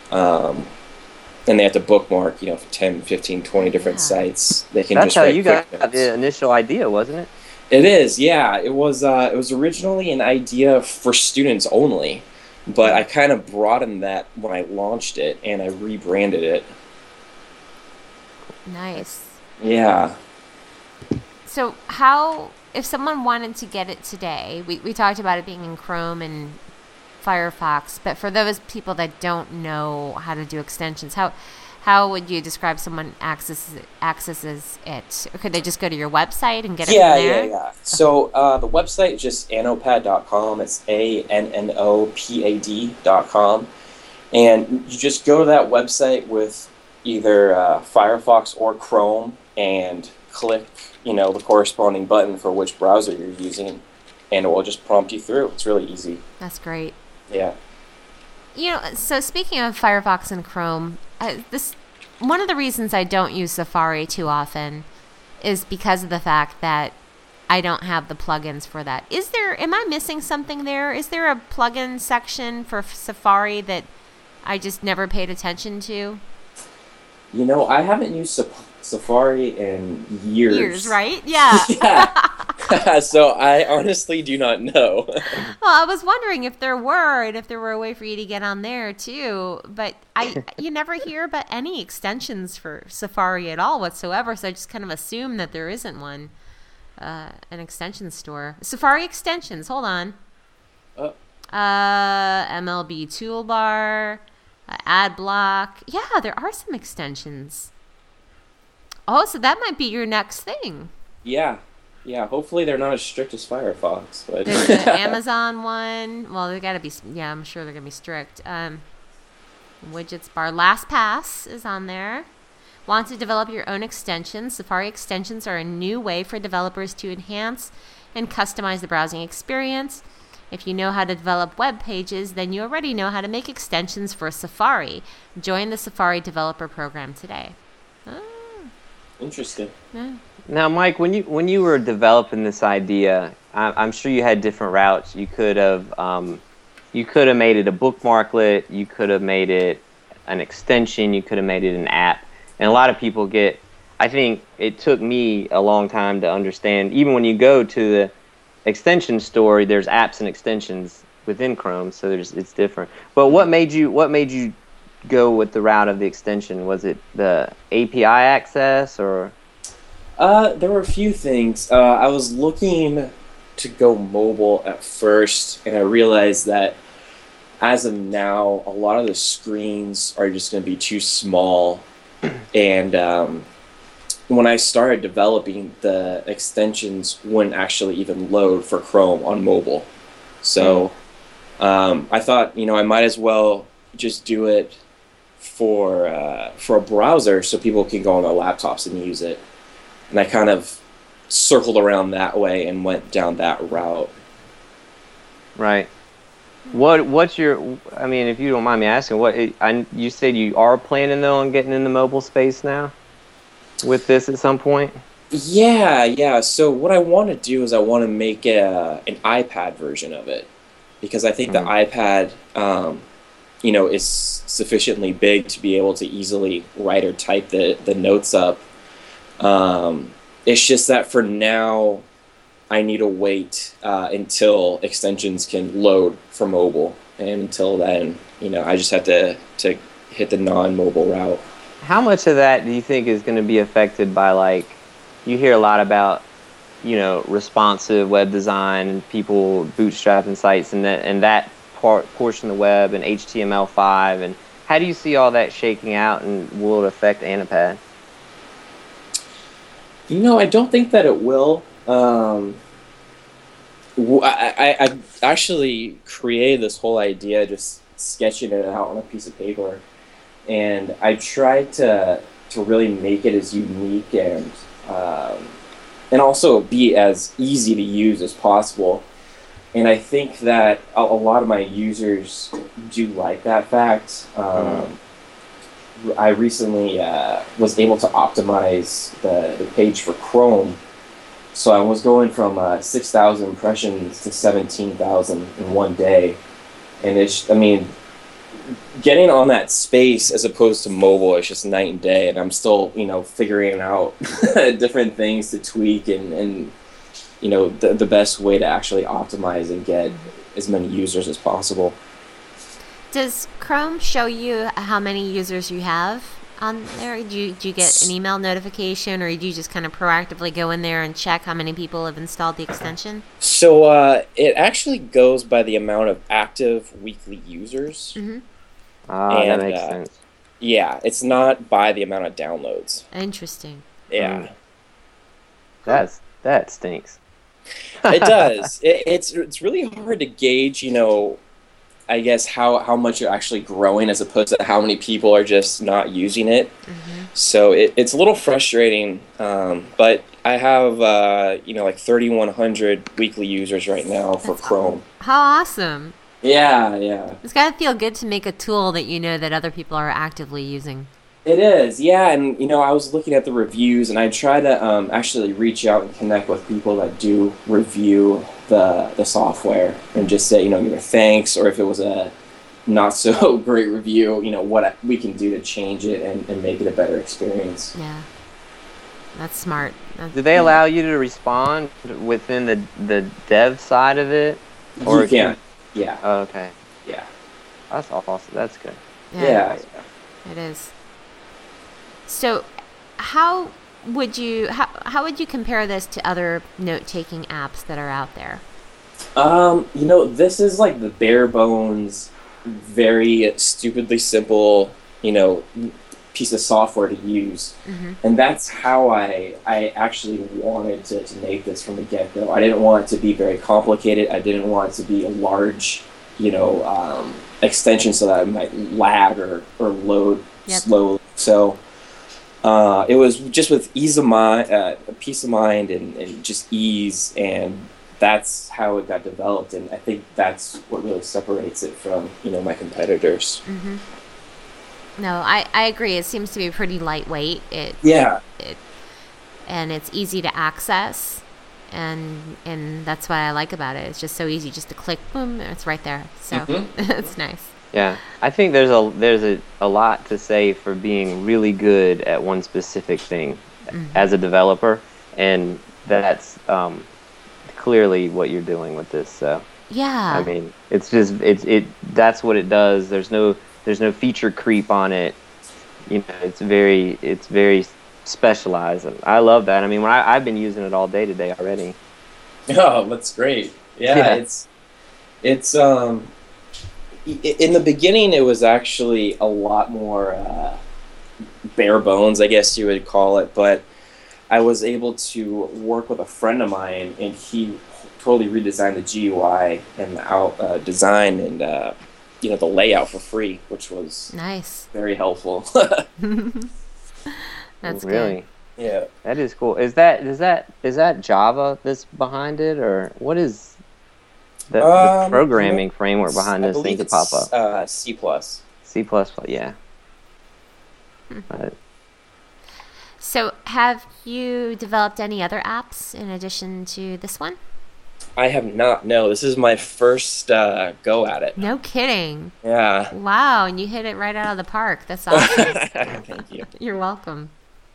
and they have to bookmark, 10, 15, 20 different sites. They can
That's
just write
how you
quick
got
notes.
the initial idea, wasn't it?
It is, yeah. It was originally an idea for students only, but I kind of broadened that when I launched it, and I rebranded it.
Nice.
Yeah.
So if someone wanted to get it today, we talked about it being in Chrome and Firefox, but for those people that don't know how to do extensions, how would you describe someone accesses it? Or could they just go to your website and get it from there?
Yeah. So the website is just annopad.com. It's ANNOPAD.com. And you just go to that website with either Firefox or Chrome and click, the corresponding button for which browser you're using, and it will just prompt you through. It's really easy.
That's great.
Yeah.
So speaking of Firefox and Chrome, one of the reasons I don't use Safari too often is because of the fact that I don't have the plugins for that. Am I missing something there? Is there a plugin section for Safari that I just never paid attention to?
I haven't used Safari in years.
Years, right? Yeah.
Yeah. So I honestly do not know.
Well, I was wondering if there were, and if there were a way for you to get on there too. But you never hear about any extensions for Safari at all whatsoever. So I just kind of assume that there isn't one, an extension store. Safari extensions. Hold on. MLB toolbar, ad block. Yeah, there are some extensions. Oh, so that might be your next thing.
Yeah. Hopefully they're not as strict as Firefox. But
there's the Amazon one. Well, they gotta be. Yeah, I'm sure they're gonna be strict. Widgets bar. LastPass is on there. Want to develop your own extensions? Safari extensions are a new way for developers to enhance and customize the browsing experience. If you know how to develop web pages, then you already know how to make extensions for Safari. Join the Safari Developer Program today.
Interesting.
Yeah.
Now, Mike, when you were developing this idea, I'm sure you had different routes. You could have made it a bookmarklet. You could have made it an extension. You could have made it an app. And a lot of people I think it took me a long time to understand. Even when you go to the extension store, there's apps and extensions within Chrome, so it's different. But what made you go with the route of the extension? Was it the API access or?
There were a few things. I was looking to go mobile at first, and I realized that as of now, a lot of the screens are just going to be too small. And when I started developing, the extensions wouldn't actually even load for Chrome on mobile. So I thought, I might as well just do it for a browser so people can go on their laptops and use it. And I kind of circled around that way and went down that route.
Right. What's your? I mean, if you don't mind me asking, you said you are planning though on getting in the mobile space now with this at some point?
Yeah. So what I want to do is I want to make an iPad version of it, because I think the iPad, is sufficiently big to be able to easily write or type the notes up. It's just that for now, I need to wait until extensions can load for mobile, and until then, I just have to hit the non-mobile route.
How much of that do you think is going to be affected by, like, you hear a lot about, responsive web design and people bootstrapping sites and that portion of the web and HTML5, and how do you see all that shaking out, and will it affect Anipad?
I don't think that it will. I actually created this whole idea just sketching it out on a piece of paper, and I tried to really make it as unique and also be as easy to use as possible. And I think that a lot of my users do like that fact. I recently was able to optimize the page for Chrome. So I was going from 6,000 impressions to 17,000 in one day. And getting on that space as opposed to mobile is just night and day. And I'm still, figuring out different things to tweak and the best way to actually optimize and get as many users as possible.
Does Chrome show you how many users you have on there? Do you get an email notification, or do you just kind of proactively go in there and check how many people have installed the extension?
So it actually goes by the amount of active weekly users.
Mm-hmm.
That makes sense.
Yeah, it's not by the amount of downloads.
Interesting.
Yeah.
That stinks.
It does. It's really hard to gauge, I guess how much you're actually growing as opposed to how many people are just not using it. Mm-hmm. So it's a little frustrating, but I have like 3,100 weekly users right now for Chrome.
How awesome!
Yeah.
It's gotta feel good to make a tool that that other people are actively using.
It is, yeah, and I was looking at the reviews, and I try to actually reach out and connect with people that do review the software, and just say, either thanks, or if it was a not so great review, what we can do to change it and make it a better experience.
Yeah, that's smart.
Do they allow you to respond within the dev side of it? Or
you can. Yeah.
Oh, okay.
Yeah.
That's awesome. That's good.
Yeah.
It is. So, how would you compare this to other note-taking apps that are out there?
This is like the bare bones, very stupidly simple, piece of software to use. Mm-hmm. And that's how I actually wanted to make this from the get-go. I didn't want it to be very complicated. I didn't want it to be a large, extension so that it might lag or load slowly. So it was just with ease of mind, peace of mind, and just ease, and that's how it got developed. And I think that's what really separates it from my competitors.
Mm-hmm. No, I agree. It seems to be pretty lightweight. And it's easy to access, and that's what I like about it. It's just so easy, just to click, boom, it's right there. So it's nice.
Yeah, I think there's a lot to say for being really good at one specific thing as a developer, and that's clearly what you're doing with this. So
Yeah.
I mean, it's just that's what it does. There's no feature creep on it. You know, it's very specialized. And I love that. I mean, I've been using it all day today already.
Oh, that's great. Yeah. It's in the beginning it was actually a lot more bare bones, I guess you would call it, but I was able to work with a friend of mine, and he totally redesigned the GUI and the design and the layout for free, which was
nice,
very helpful.
That's
really
good.
Yeah, that is cool. Is that Java that's behind it, or what is the programming framework behind this thing to pop up?
C++.
C++, yeah.
So, have you developed any other apps in addition to this one?
I have not. No, this is my first go at it.
No kidding.
Yeah.
Wow, and you hit it right out of the park. That's awesome.
Thank you.
You're welcome.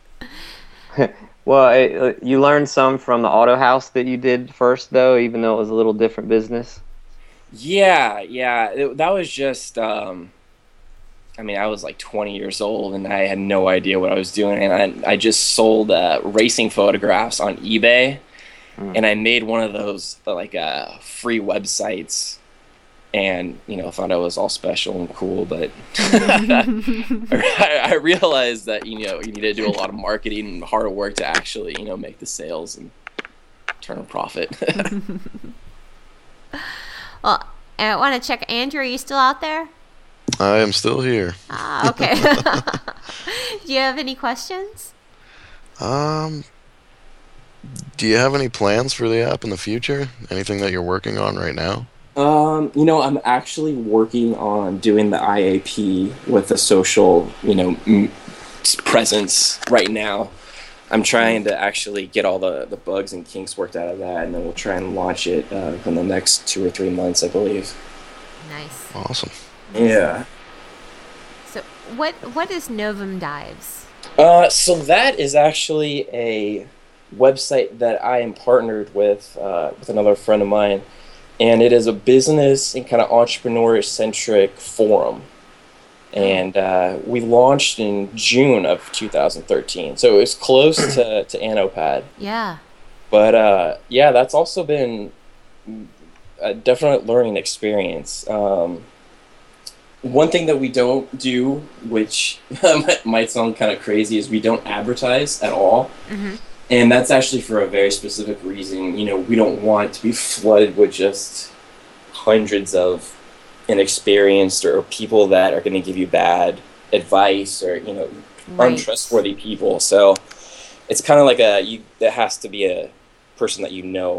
Well, you learned some from the auto house that you did first, though, even though it was a little different business.
Yeah. That was just. I mean, I was like 20 years old, and I had no idea what I was doing, and I just sold racing photographs on eBay, and I made one of those free websites, and thought I was all special and cool, but I realized that you need to do a lot of marketing and hard work to actually make the sales and turn a profit.
Well, I want to check. Andrew, are you still out there?
I am still here.
Ah, okay. Do you have any questions?
Do you have any plans for the app in the future? Anything that you're working on right now?
I'm actually working on doing the IAP with the social, presence right now. I'm trying to actually get all the bugs and kinks worked out of that, and then we'll try and launch it in the next 2 or 3 months, I believe.
Nice.
Awesome.
Yeah.
So what is Novum Dives?
So that is actually a website that I am partnered with another friend of mine, and it is a business and kind of entrepreneur-centric forum. And we launched in June of 2013, so it was close to Anopad.
Yeah.
But that's also been a definite learning experience. One thing that we don't do, which might sound kind of crazy, is we don't advertise at all.
Mm-hmm.
And that's actually for a very specific reason. We don't want to be flooded with just hundreds of inexperienced or people that are going to give you bad advice or,
Right.
untrustworthy people. So it's kind of like there has to be a person that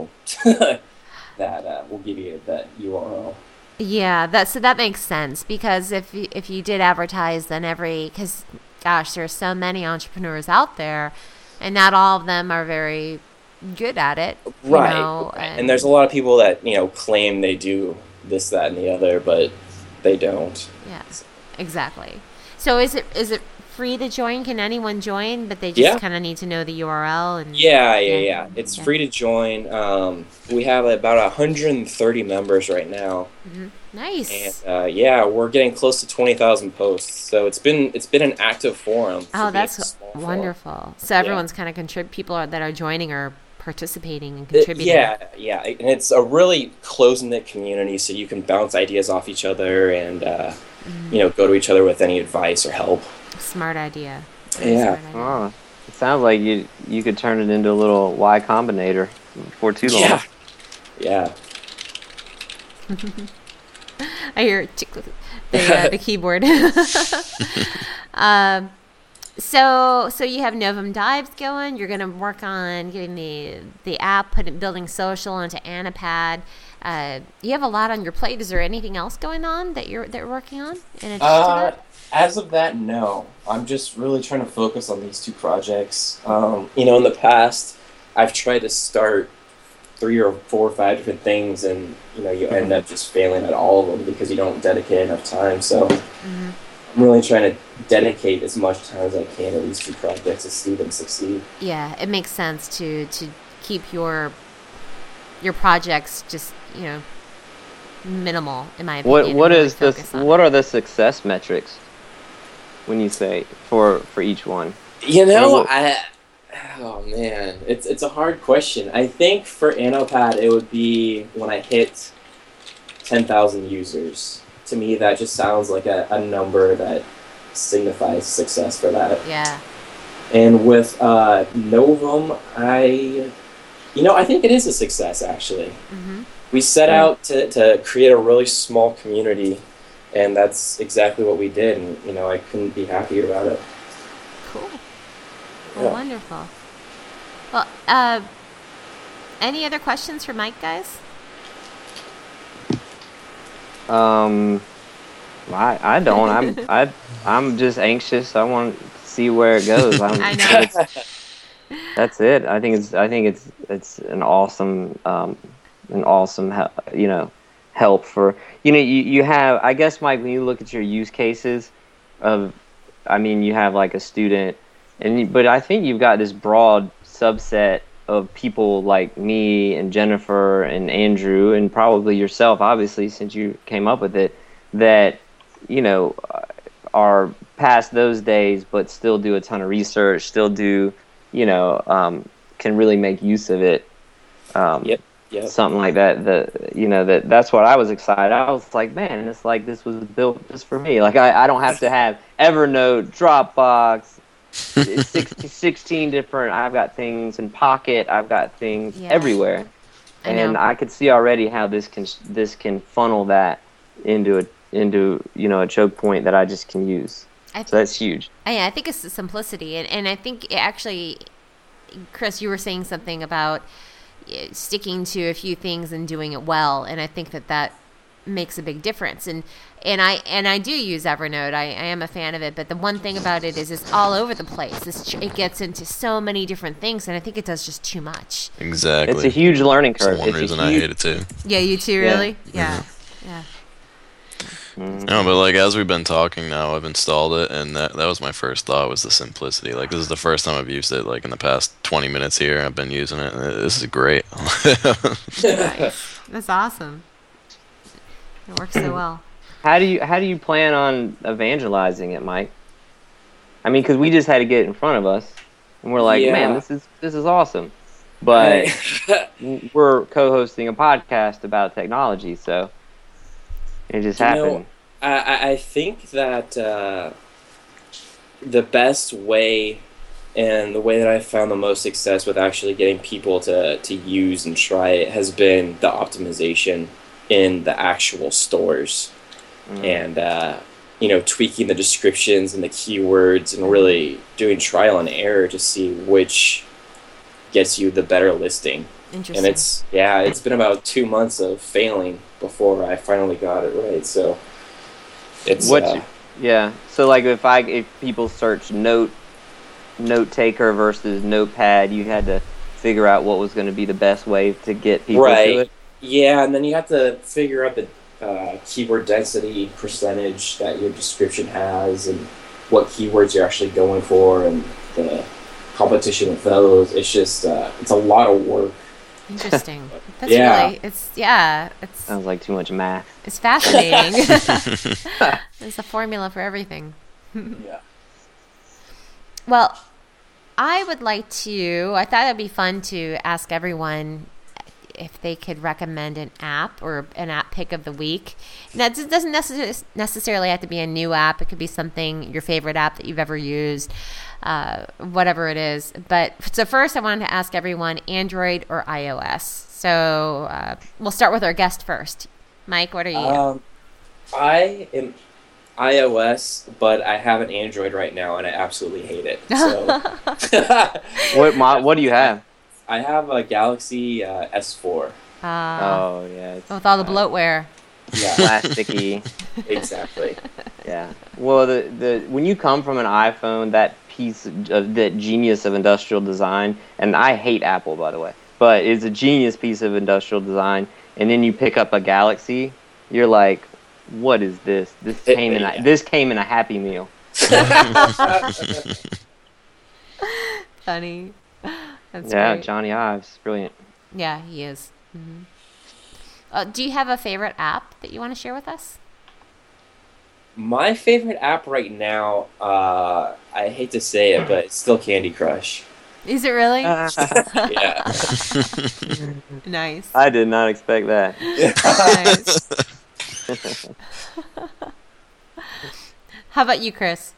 that will give you that URL.
Yeah, that makes sense, because if you did advertise, then because gosh, there's so many entrepreneurs out there, and not all of them are very good at it.
Right. And there's a lot of people that claim they do this, that, and the other, but they don't.
Yes, exactly. So is it free to join? Can anyone join? But they just kind of need to know the URL and.
Yeah. It's free to join. We have about 130 members right now.
Mm-hmm. Nice.
And we're getting close to 20,000 posts. So it's been an active forum.
Oh, that's wonderful. So everyone's kind of people that are joining are participating and contributing.
Yeah, and it's a really close-knit community, so you can bounce ideas off each other and go to each other with any advice or help.
Smart idea.
Yeah.
Oh, it sounds like you could turn it into a little Y Combinator before too long.
Yeah.
I hear the keyboard. So you have Novum Dives going. You're going to work on getting the app, building social into Anopad. You have a lot on your plate. Is there anything else going on that you're working on in addition to that?
As of that, no. I'm just really trying to focus on these two projects. In the past, I've tried to start 3 or 4 or 5 different things, and you end up just failing at all of them because you don't dedicate enough time. So I'm really trying to dedicate as much time as I can to these two projects to see them succeed.
Yeah, it makes sense to keep your projects just minimal in my opinion.
What
and really
is this?
focus on
What
it.
are the success metrics when you say for each one?
You know,
Well,
oh man, it's a hard question. I think for Anopad it would be when I hit 10,000 users. To me, that just sounds like a number that signifies success for that.
Yeah.
And with Novum, I think it is a success actually.
Mm-hmm.
We set out to create a really small community, and that's exactly what we did. And I couldn't be happier about it.
Cool. Well,
Yeah.
wonderful. Well, any other questions for Mike, guys?
I don't. I'm just anxious. I want to see where it goes.
I know.
That's it. I think it's an awesome help for you have, I guess, Mike, when you look at your use cases of, I mean, you have like a student, but I think you've got this broad subset of people like me and Jennifer and Andrew and probably yourself, obviously, since you came up with it, that are past those days but still do a ton of research, still do can really make use of it.
Yep.
Something like that. That's what I was excited. I was like, man, it's like this was built just for me. Like I don't have to have Evernote, Dropbox, 16 different. I've got things in Pocket. I've got things everywhere, and I could see already how this can funnel that into a choke point that I just can use. So that's huge.
I think it's the simplicity, and I think it actually, Chris, you were saying something about sticking to a few things and doing it well, and I think that makes a big difference. And I do use Evernote. I am a fan of it, but the one thing about it is it's all over the place. It gets into so many different things, and I think it does just too much.
Exactly.
It's a huge learning curve.
That's one reason I hate it too.
Yeah, you too, really? Yeah.
Mm-hmm.
Yeah.
No, but like as we've been talking now, I've installed it, and that was my first thought, was the simplicity. Like this is the first time I've used it, like in the past 20 minutes here. I've been using it. And this is great.
Nice. That's awesome. It works so well.
How do you plan on evangelizing it, Mike? I mean, because we just had to get it in front of us, and we're like, man, this is awesome. But we're co-hosting a podcast about technology, so it just happened.
I think that the best way and the way that I've found the most success with actually getting people to use and try it has been the optimization in the actual stores. And tweaking the descriptions and the keywords and really doing trial and error to see which gets you the better listing.
Interesting.
And it's been about 2 months of failing before I finally got it right. So it's
So like if people search note taker versus notepad, you had to figure out what was going to be the best way to get people to it.
Yeah, and then you have to figure out the keyword density percentage that your description has, and what keywords you're actually going for, and the competition with those. It's just it's a lot of work.
Interesting. That's really it's
sounds like too much math.
It's fascinating. There's a formula for everything.
Yeah.
Well, I thought it'd be fun to ask everyone if they could recommend an app or an app pick of the week. Now, it doesn't necessarily have to be a new app. It could be something, your favorite app that you've ever used, whatever it is. So first, I wanted to ask everyone, Android or iOS. So we'll start with our guest first. Mike, what are you?
I am iOS, but I have an Android right now, and I absolutely hate it. So.
What do you have?
I have a Galaxy S4.
Oh yeah,
with all the bloatware.
Yeah,
plasticky.
Exactly.
Yeah. Well, the when you come from an iPhone, that genius of industrial design, and I hate Apple, by the way, but it's a genius piece of industrial design. And then you pick up a Galaxy, you're like, what is this? This came in a Happy Meal.
Funny. That's
great.
Great.
Johnny Ives, brilliant.
Yeah, he is. Mm-hmm. Do you have a favorite app that you want to share with us?
My favorite app right now, I hate to say it, but it's still Candy Crush.
Is it really?
Yeah.
Nice.
I did not expect that.
Nice. How about you, Chris?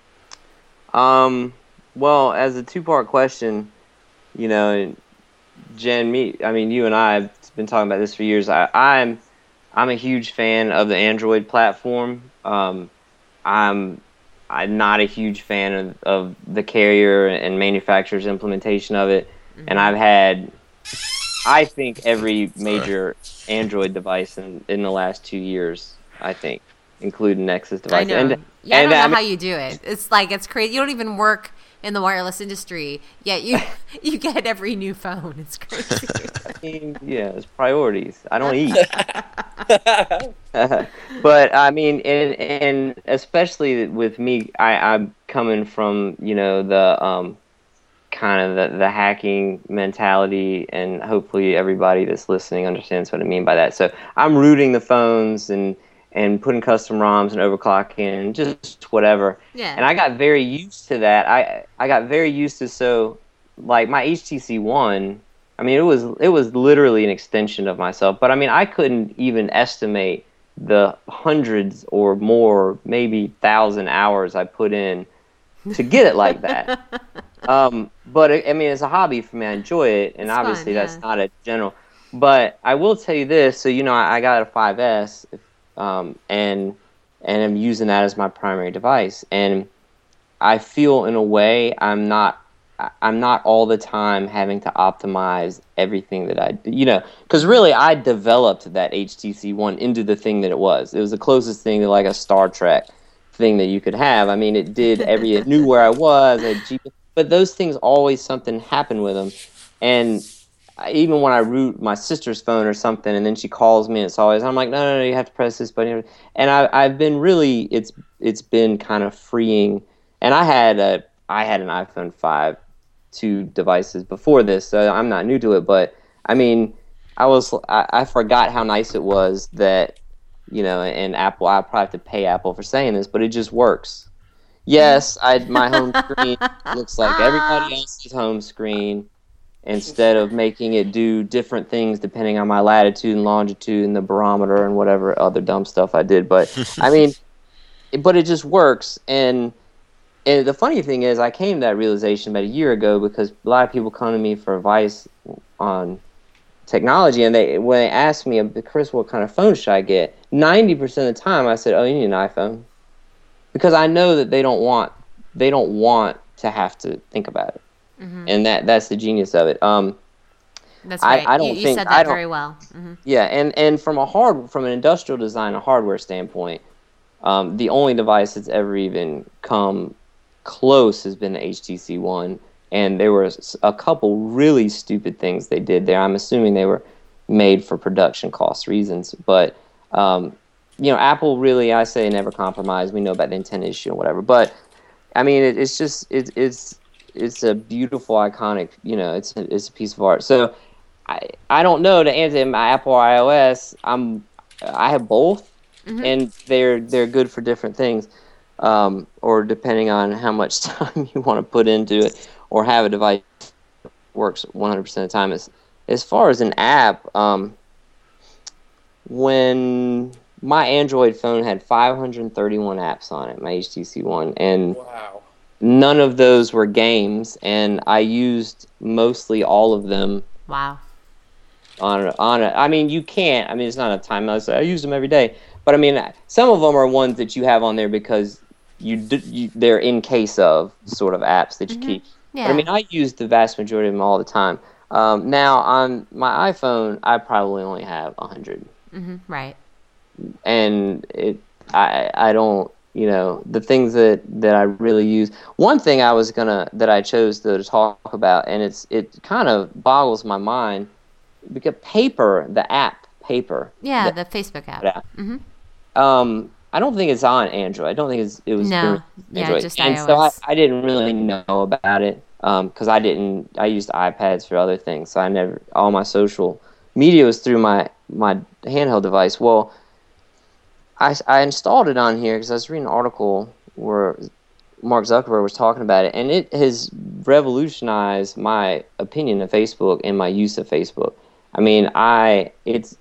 Well, as a two-part question, you know, Jen, you and I have been talking about this for years. I'm a huge fan of the Android platform. I'm not a huge fan of the carrier and manufacturer's implementation of it. Mm-hmm. And I've had, I think, every major Android device in the last 2 years, I think, including Nexus devices.
I know. I don't know how you do it. It's like, it's crazy. You don't even work in the wireless industry, yet you get every new phone. It's crazy.
I mean, yeah, it's priorities. I don't eat. But I mean, and especially with me, I'm coming from, you know, the kind of the hacking mentality, and hopefully everybody that's listening understands what I mean by that. So I'm rooting the phones and putting custom ROMs and overclocking and just whatever.
Yeah.
And I got very used to that. I got very used to, so like my HTC One, I mean, it was literally an extension of myself. But I mean, I couldn't even estimate the hundreds or more, maybe 1,000 hours I put in to get it like that. But I mean, it's a hobby for me. I enjoy it, and it's obviously fun, that's not a general. But I will tell you this. So, you know, I got a 5S, and I'm using that as my primary device. And I feel, in a way, I'm not all the time having to optimize everything that I do, you know, because really I developed that HTC One into the thing that it was. It was the closest thing to like a Star Trek thing that you could have. I mean, it did it knew where I was, I had GPS, but those things always something happened with them. And even when I root my sister's phone or something, and then she calls me, and it's always, I'm like, no, you have to press this button. And I've been really, it's been kind of freeing. And I had an iPhone 5, 2 devices before this, so I'm not new to it. But I mean, I forgot how nice it was that, you know, and Apple, I probably have to pay Apple for saying this, but it just works. Yes, my home screen looks like everybody else's home screen, instead of making it do different things depending on my latitude and longitude and the barometer and whatever other dumb stuff I did. But I mean, but it just works. And the funny thing is, I came to that realization about a year ago because a lot of people come to me for advice on technology, and when they ask me, Chris, what kind of phone should I get? 90% of the time, I said, "Oh, you need an iPhone," because I know that they don't want to have to think about it. Mm-hmm. And that's the genius of it.
That's right. I don't think you said that very well. Mm-hmm.
Yeah, and from an industrial design, a hardware standpoint, the only device that's ever even come close has been the HTC One, and there were a couple really stupid things they did there. I'm assuming they were made for production cost reasons, but you know, Apple really, I say, never compromise. We know about the intent issue and whatever, but I mean, it's just it's a beautiful, iconic, you know, it's a piece of art. So I don't know, to answer my Apple or iOS, I have both, mm-hmm. and they're good for different things, or depending on how much time you want to put into it, or have a device that works 100% of the time. As far as an app, when my Android phone had 531 apps on it, my HTC One, and
wow.
None of those were games, and I used mostly all of them.
Wow.
On it. I mean, you can't. I mean, it's not a time. I use them every day, but I mean, some of them are ones that you have on there because they're in case of sort of apps that you
mm-hmm.
keep.
Yeah.
But I mean, I use the vast majority of them all the time. Now on my iPhone, I probably only have 100.
Mm-hmm. Right.
And I don't. You know, the things that I really use. One thing that I chose to talk about, and it kind of boggles my mind, because Paper, the app Paper.
Yeah, the Facebook app.
Mm-hmm. I don't think it's on Android. I don't think it was.
No,
Android.
Just
and
iOS.
So I didn't really know about it because I used iPads for other things. So all my social media was through my handheld device. Well, I installed it on here because I was reading an article where Mark Zuckerberg was talking about it, and it has revolutionized my opinion of Facebook and my use of Facebook. I mean, it's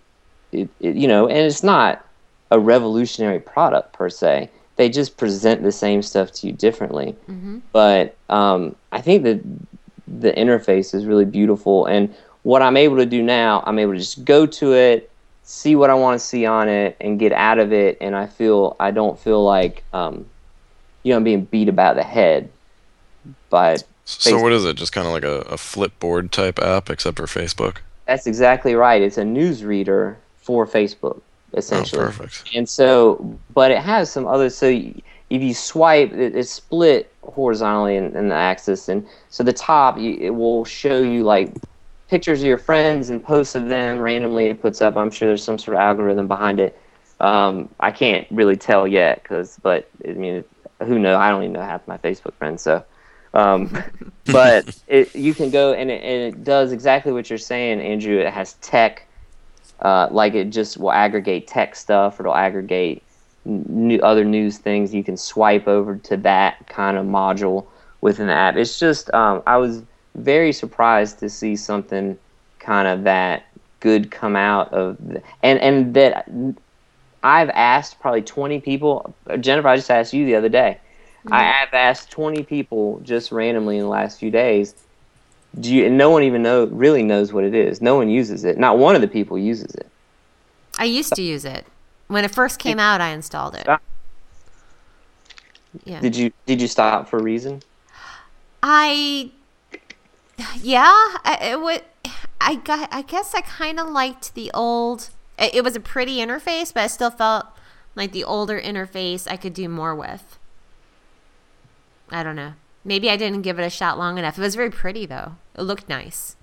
not a revolutionary product per se. They just present the same stuff to you differently. Mm-hmm. But I think that the interface is really beautiful, and what I'm able to do now, I'm able to just go to it, see what I want to see on it, and get out of it. And I don't feel like I'm being beat about the head by.
So
Facebook.
what is it? Just kind of like a Flipboard type app, except for Facebook?
That's exactly right. It's a news reader for Facebook, essentially.
Oh, perfect.
And so, but it has some other. So if you swipe, it's split horizontally in the axis, and so the top it will show you like pictures of your friends and posts of them randomly. It puts up. I'm sure there's some sort of algorithm behind it. I can't really tell yet, but I mean, who knows? I don't even know half my Facebook friends, so. But you can go and it does exactly what you're saying, Andrew. It has tech, like it just will aggregate tech stuff. It'll aggregate other news things. You can swipe over to that kind of module within the app. It's just I was very surprised to see something kind of that good come out of and that I've asked probably 20 people. Jennifer, I just asked you the other day. I have asked 20 people just randomly in the last few days. And no one even really knows what it is. No one uses it. Not one of the people uses it.
I used to use it when it first came out. I installed it. Yeah.
Did you stop for a reason?
I guess I kind of liked the old. It was a pretty interface, but I still felt like the older interface I could do more with. I don't know. Maybe I didn't give it a shot long enough. It was very pretty, though. It looked nice.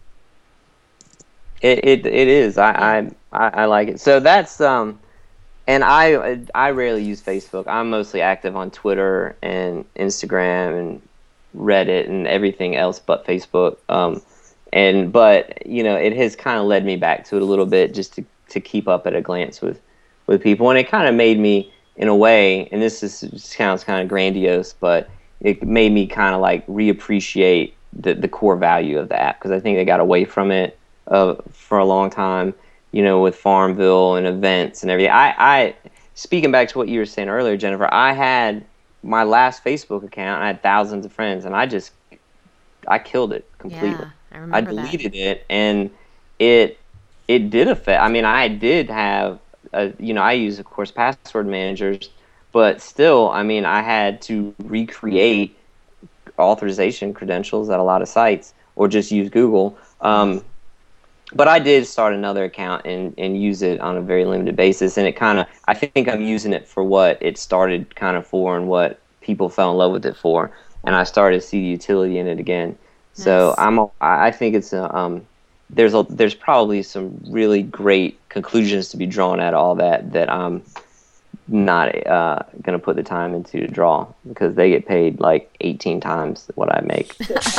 It is. I like it. So that's and I rarely use Facebook. I'm mostly active on Twitter and Instagram and Reddit and everything else but Facebook. But it has kind of led me back to it a little bit just to keep up at a glance with people, and it kind of made me in a way. And this sounds kind of grandiose, but it made me kind of like reappreciate the core value of the app, because I think they got away from it for a long time, with Farmville and events and everything. I speaking back to what you were saying earlier, Jennifer, I had my last Facebook account. I had thousands of friends, and I killed it completely.
Yeah, I remember
I deleted it, and it did affect. I mean, I did have I use, of course, password managers. But still, I mean, I had to recreate authorization credentials at a lot of sites, or just use Google. But I did start another account and use it on a very limited basis, and I think I'm using it for what it started kind of for and what people fell in love with it for, and I started to see the utility in it again. Nice. So I think it's there's probably some really great conclusions to be drawn out of all that I'm not going to put the time into to draw, because they get paid like 18 times what I make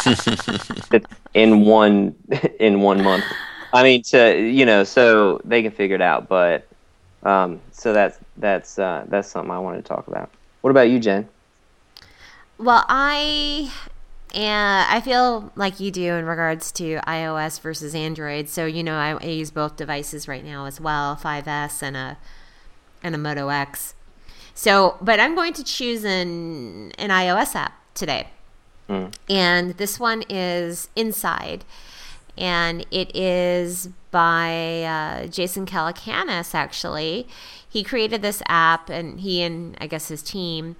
in one month. I mean, so they can figure it out. But so that's something I wanted to talk about. What about you, Jen?
Well, I feel like you do in regards to iOS versus Android. So I use both devices right now as well, 5S and a Moto X. So, but I'm going to choose an iOS app today. And this one is Inside. And it is by Jason Calacanis, actually. He created this app, and he and I guess his team,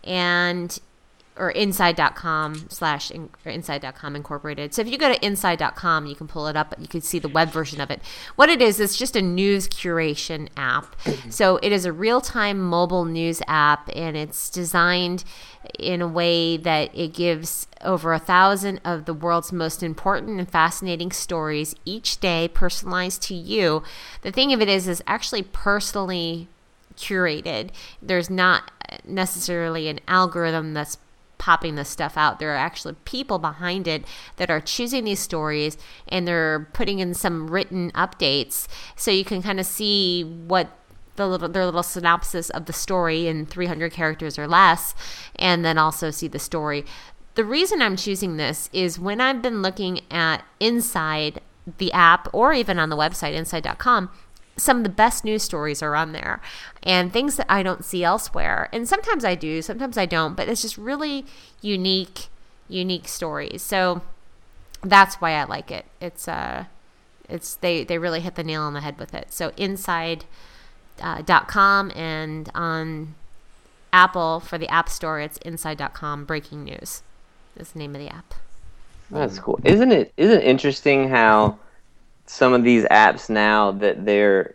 or inside.com or inside.com incorporated. So if you go to inside.com, you can pull it up. You can see the web version of it. What it is, it's just a news curation app. So it is a real-time mobile news app, and it's designed in a way that it gives over 1,000 of the world's most important and fascinating stories each day, personalized to you. The thing of it is actually personally curated. There's not necessarily an algorithm that's popping this stuff out. There are actually people behind it that are choosing these stories, and they're putting in some written updates so you can kind of see what their little synopsis of the story in 300 characters or less, and then also see the story. The reason I'm choosing this is when I've been looking at inside the app or even on the website inside.com, some of the best news stories are on there and things that I don't see elsewhere. And sometimes I do, sometimes I don't, but it's just really unique stories. So that's why I like it. They really hit the nail on the head with it. So inside.com, and on Apple for the App Store, it's inside.com breaking news. That's the name of the app.
That's cool. Isn't it interesting how some of these apps now that they're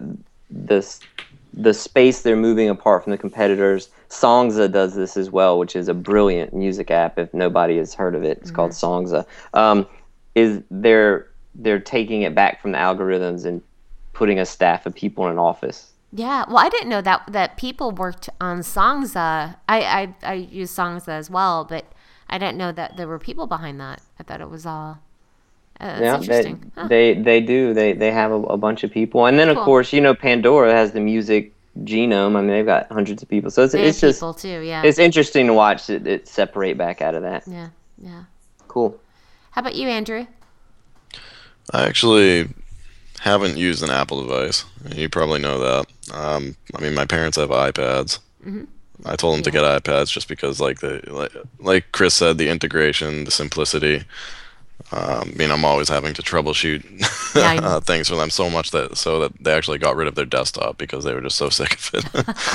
the space they're moving apart from the competitors. Songza does this as well, which is a brilliant music app. If nobody has heard of it, it's called Songza. Is they're taking it back from the algorithms and putting a staff of people in an office.
Yeah, well, I didn't know that people worked on Songza. I use Songza as well, but I didn't know that there were people behind that. I thought it was all. That's interesting.
They do. They have a bunch of people, and then of course, Pandora has the music genome. I mean, they've got hundreds of people, so it's just
people too. Yeah,
it's interesting to watch it separate back out of that.
Yeah.
Cool.
How about you, Andrew?
I actually haven't used an Apple device. You probably know that. I mean, my parents have iPads. Mm-hmm. I told them to get iPads just because, like Chris said, the integration, the simplicity. I'm always having to troubleshoot things for them so that they actually got rid of their desktop because they were just so sick of it.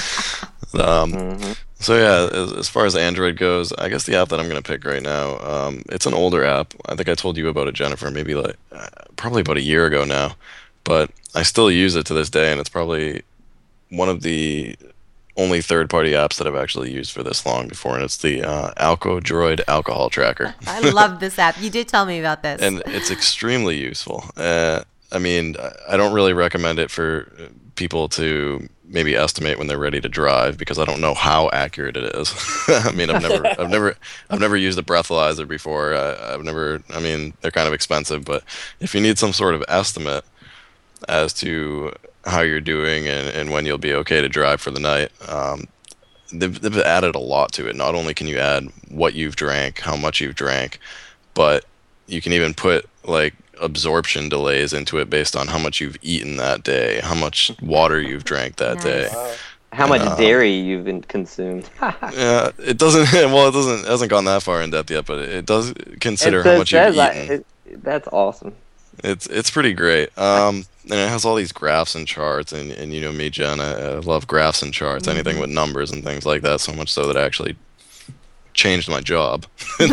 So yeah, as far as Android goes, I guess the app that I'm going to pick right now, it's an older app. I think I told you about it, Jennifer, maybe probably about a year ago now, but I still use it to this day, and it's probably one of the only third-party apps that I've actually used for this long before, and it's the AlcoDroid alcohol tracker.
I love this app. You did tell me about this.
And it's extremely useful. I mean, I don't really recommend it for people to maybe estimate when they're ready to drive because I don't know how accurate it is. I mean, I've never used a breathalyzer before. They're kind of expensive, but if you need some sort of estimate as to how you're doing and when you'll be okay to drive for the night. They've added a lot to it. Not only can you add what you've drank, how much you've drank, but you can even put like absorption delays into it based on how much you've eaten that day, how much water you've drank that day.
How much dairy you've been consumed.
Yeah, it doesn't. Well, it hasn't gone that far in depth yet, but it does consider how much you've eaten.
That's awesome.
It's pretty great. And it has all these graphs and charts, and you know me, Jen, I love graphs and charts, anything with numbers and things like that, so much so that I actually changed my job in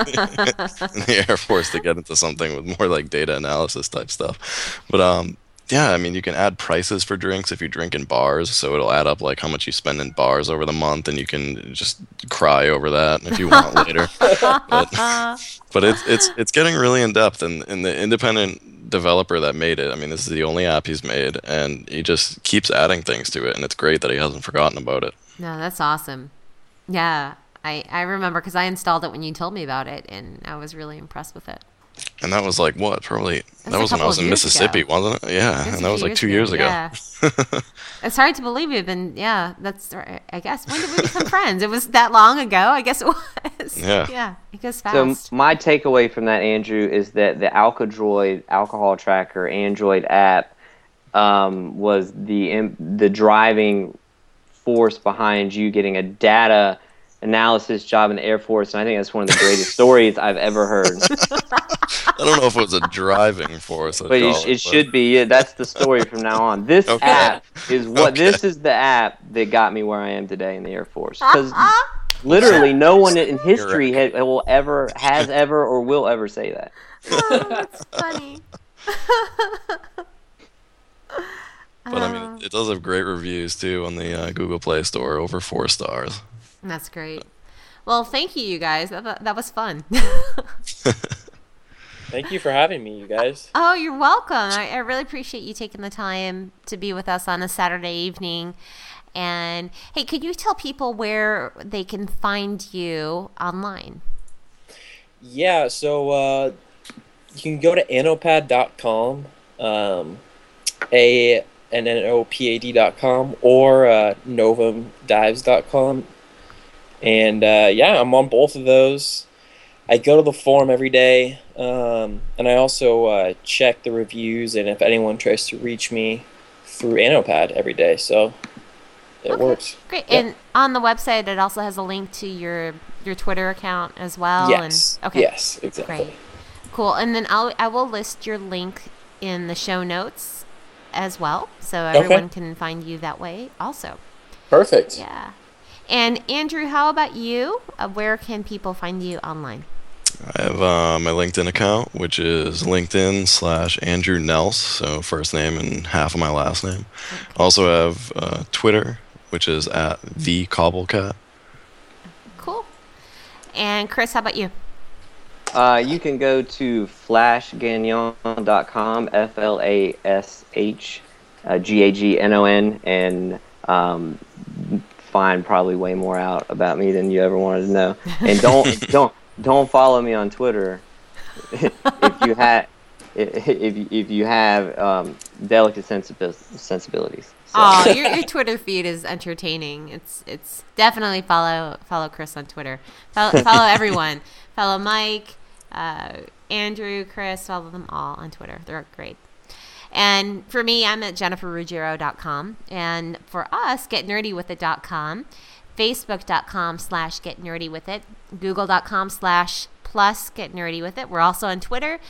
the Air Force to get into something with more like data analysis type stuff. But yeah, I mean, you can add prices for drinks if you drink in bars, so it'll add up like how much you spend in bars over the month, and you can just cry over that if you want later. But it's getting really in depth, and the independent developer that made it, I mean, this is the only app he's made, and he just keeps adding things to it, and it's great that he hasn't forgotten about it.
No, that's awesome. Yeah, I remember because I installed it when you told me about it, and I was really impressed with it.
And that was like what? Probably that was when I was in Mississippi, wasn't it? Yeah, and that was like 2 years ago.
Yeah. It's hard to believe we've been. Yeah, that's. I guess when did we become friends? It was that long ago. I guess it was. Yeah, it goes fast.
So my takeaway from that, Andrew, is that the AlcoDroid alcohol tracker Android app was the driving force behind you getting a data analysis job in the Air Force, and I think that's one of the greatest stories I've ever heard.
I don't know if it was a driving force,
but it should be. Yeah, that's the story from now on. This app is this is the app that got me where I am today in the Air Force. Because literally, no one in history has ever or will ever say that.
Oh, that's funny.
But I mean, it does have great reviews too on the Google Play Store, over 4 stars.
That's great. Well, thank you guys. That was fun.
Thank you for having me, you guys.
Oh, you're welcome. I really appreciate you taking the time to be with us on a Saturday evening. And hey, could you tell people where they can find you online?
Yeah, so you can go to anopad.com, ANNOPAD.com, or novumdives.com. And yeah, I'm on both of those. I go to the forum every day, and I also check the reviews and if anyone tries to reach me through Anopad every day. So it works.
Great.
Yeah.
And on the website, it also has a link to your Twitter account as well.
Yes.
And, okay.
Yes, exactly.
Great. Cool. And then I will list your link in the show notes as well, so everyone can find you that way also.
Perfect.
Yeah. And Andrew, how about you? Where can people find you online?
I have my LinkedIn account, which is LinkedIn/Andrew Nels, so first name and half of my last name.
Okay.
Also have Twitter, which is @thecobblecat.
Cool. And Chris, how about you?
You can go to flashgagnon.com, FLASHGAGNON, and find probably way more out about me than you ever wanted to know. And don't follow me on Twitter if you have delicate sensibilities. So.
Oh, your Twitter feed is entertaining. It's definitely follow Chris on Twitter. Follow everyone. Follow Mike, Andrew, Chris. Follow them all on Twitter. They're great. And for me, I'm at jenniferruggiero.com. And for us, getnerdywithit.com, facebook.com/getnerdywithit, google.com/+getnerdywithit. We're also on Twitter,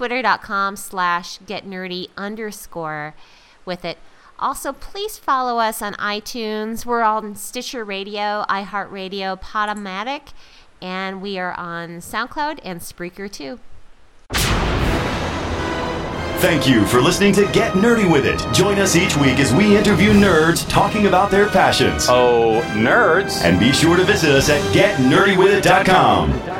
twitter.com/getnerdy_withit. Also, please follow us on iTunes. We're on Stitcher Radio, iHeartRadio, Podomatic, and we are on SoundCloud and Spreaker too.
Thank you for listening to Get Nerdy With It. Join us each week as we interview nerds talking about their passions.
Oh, nerds.
And be sure to visit us at getnerdywithit.com.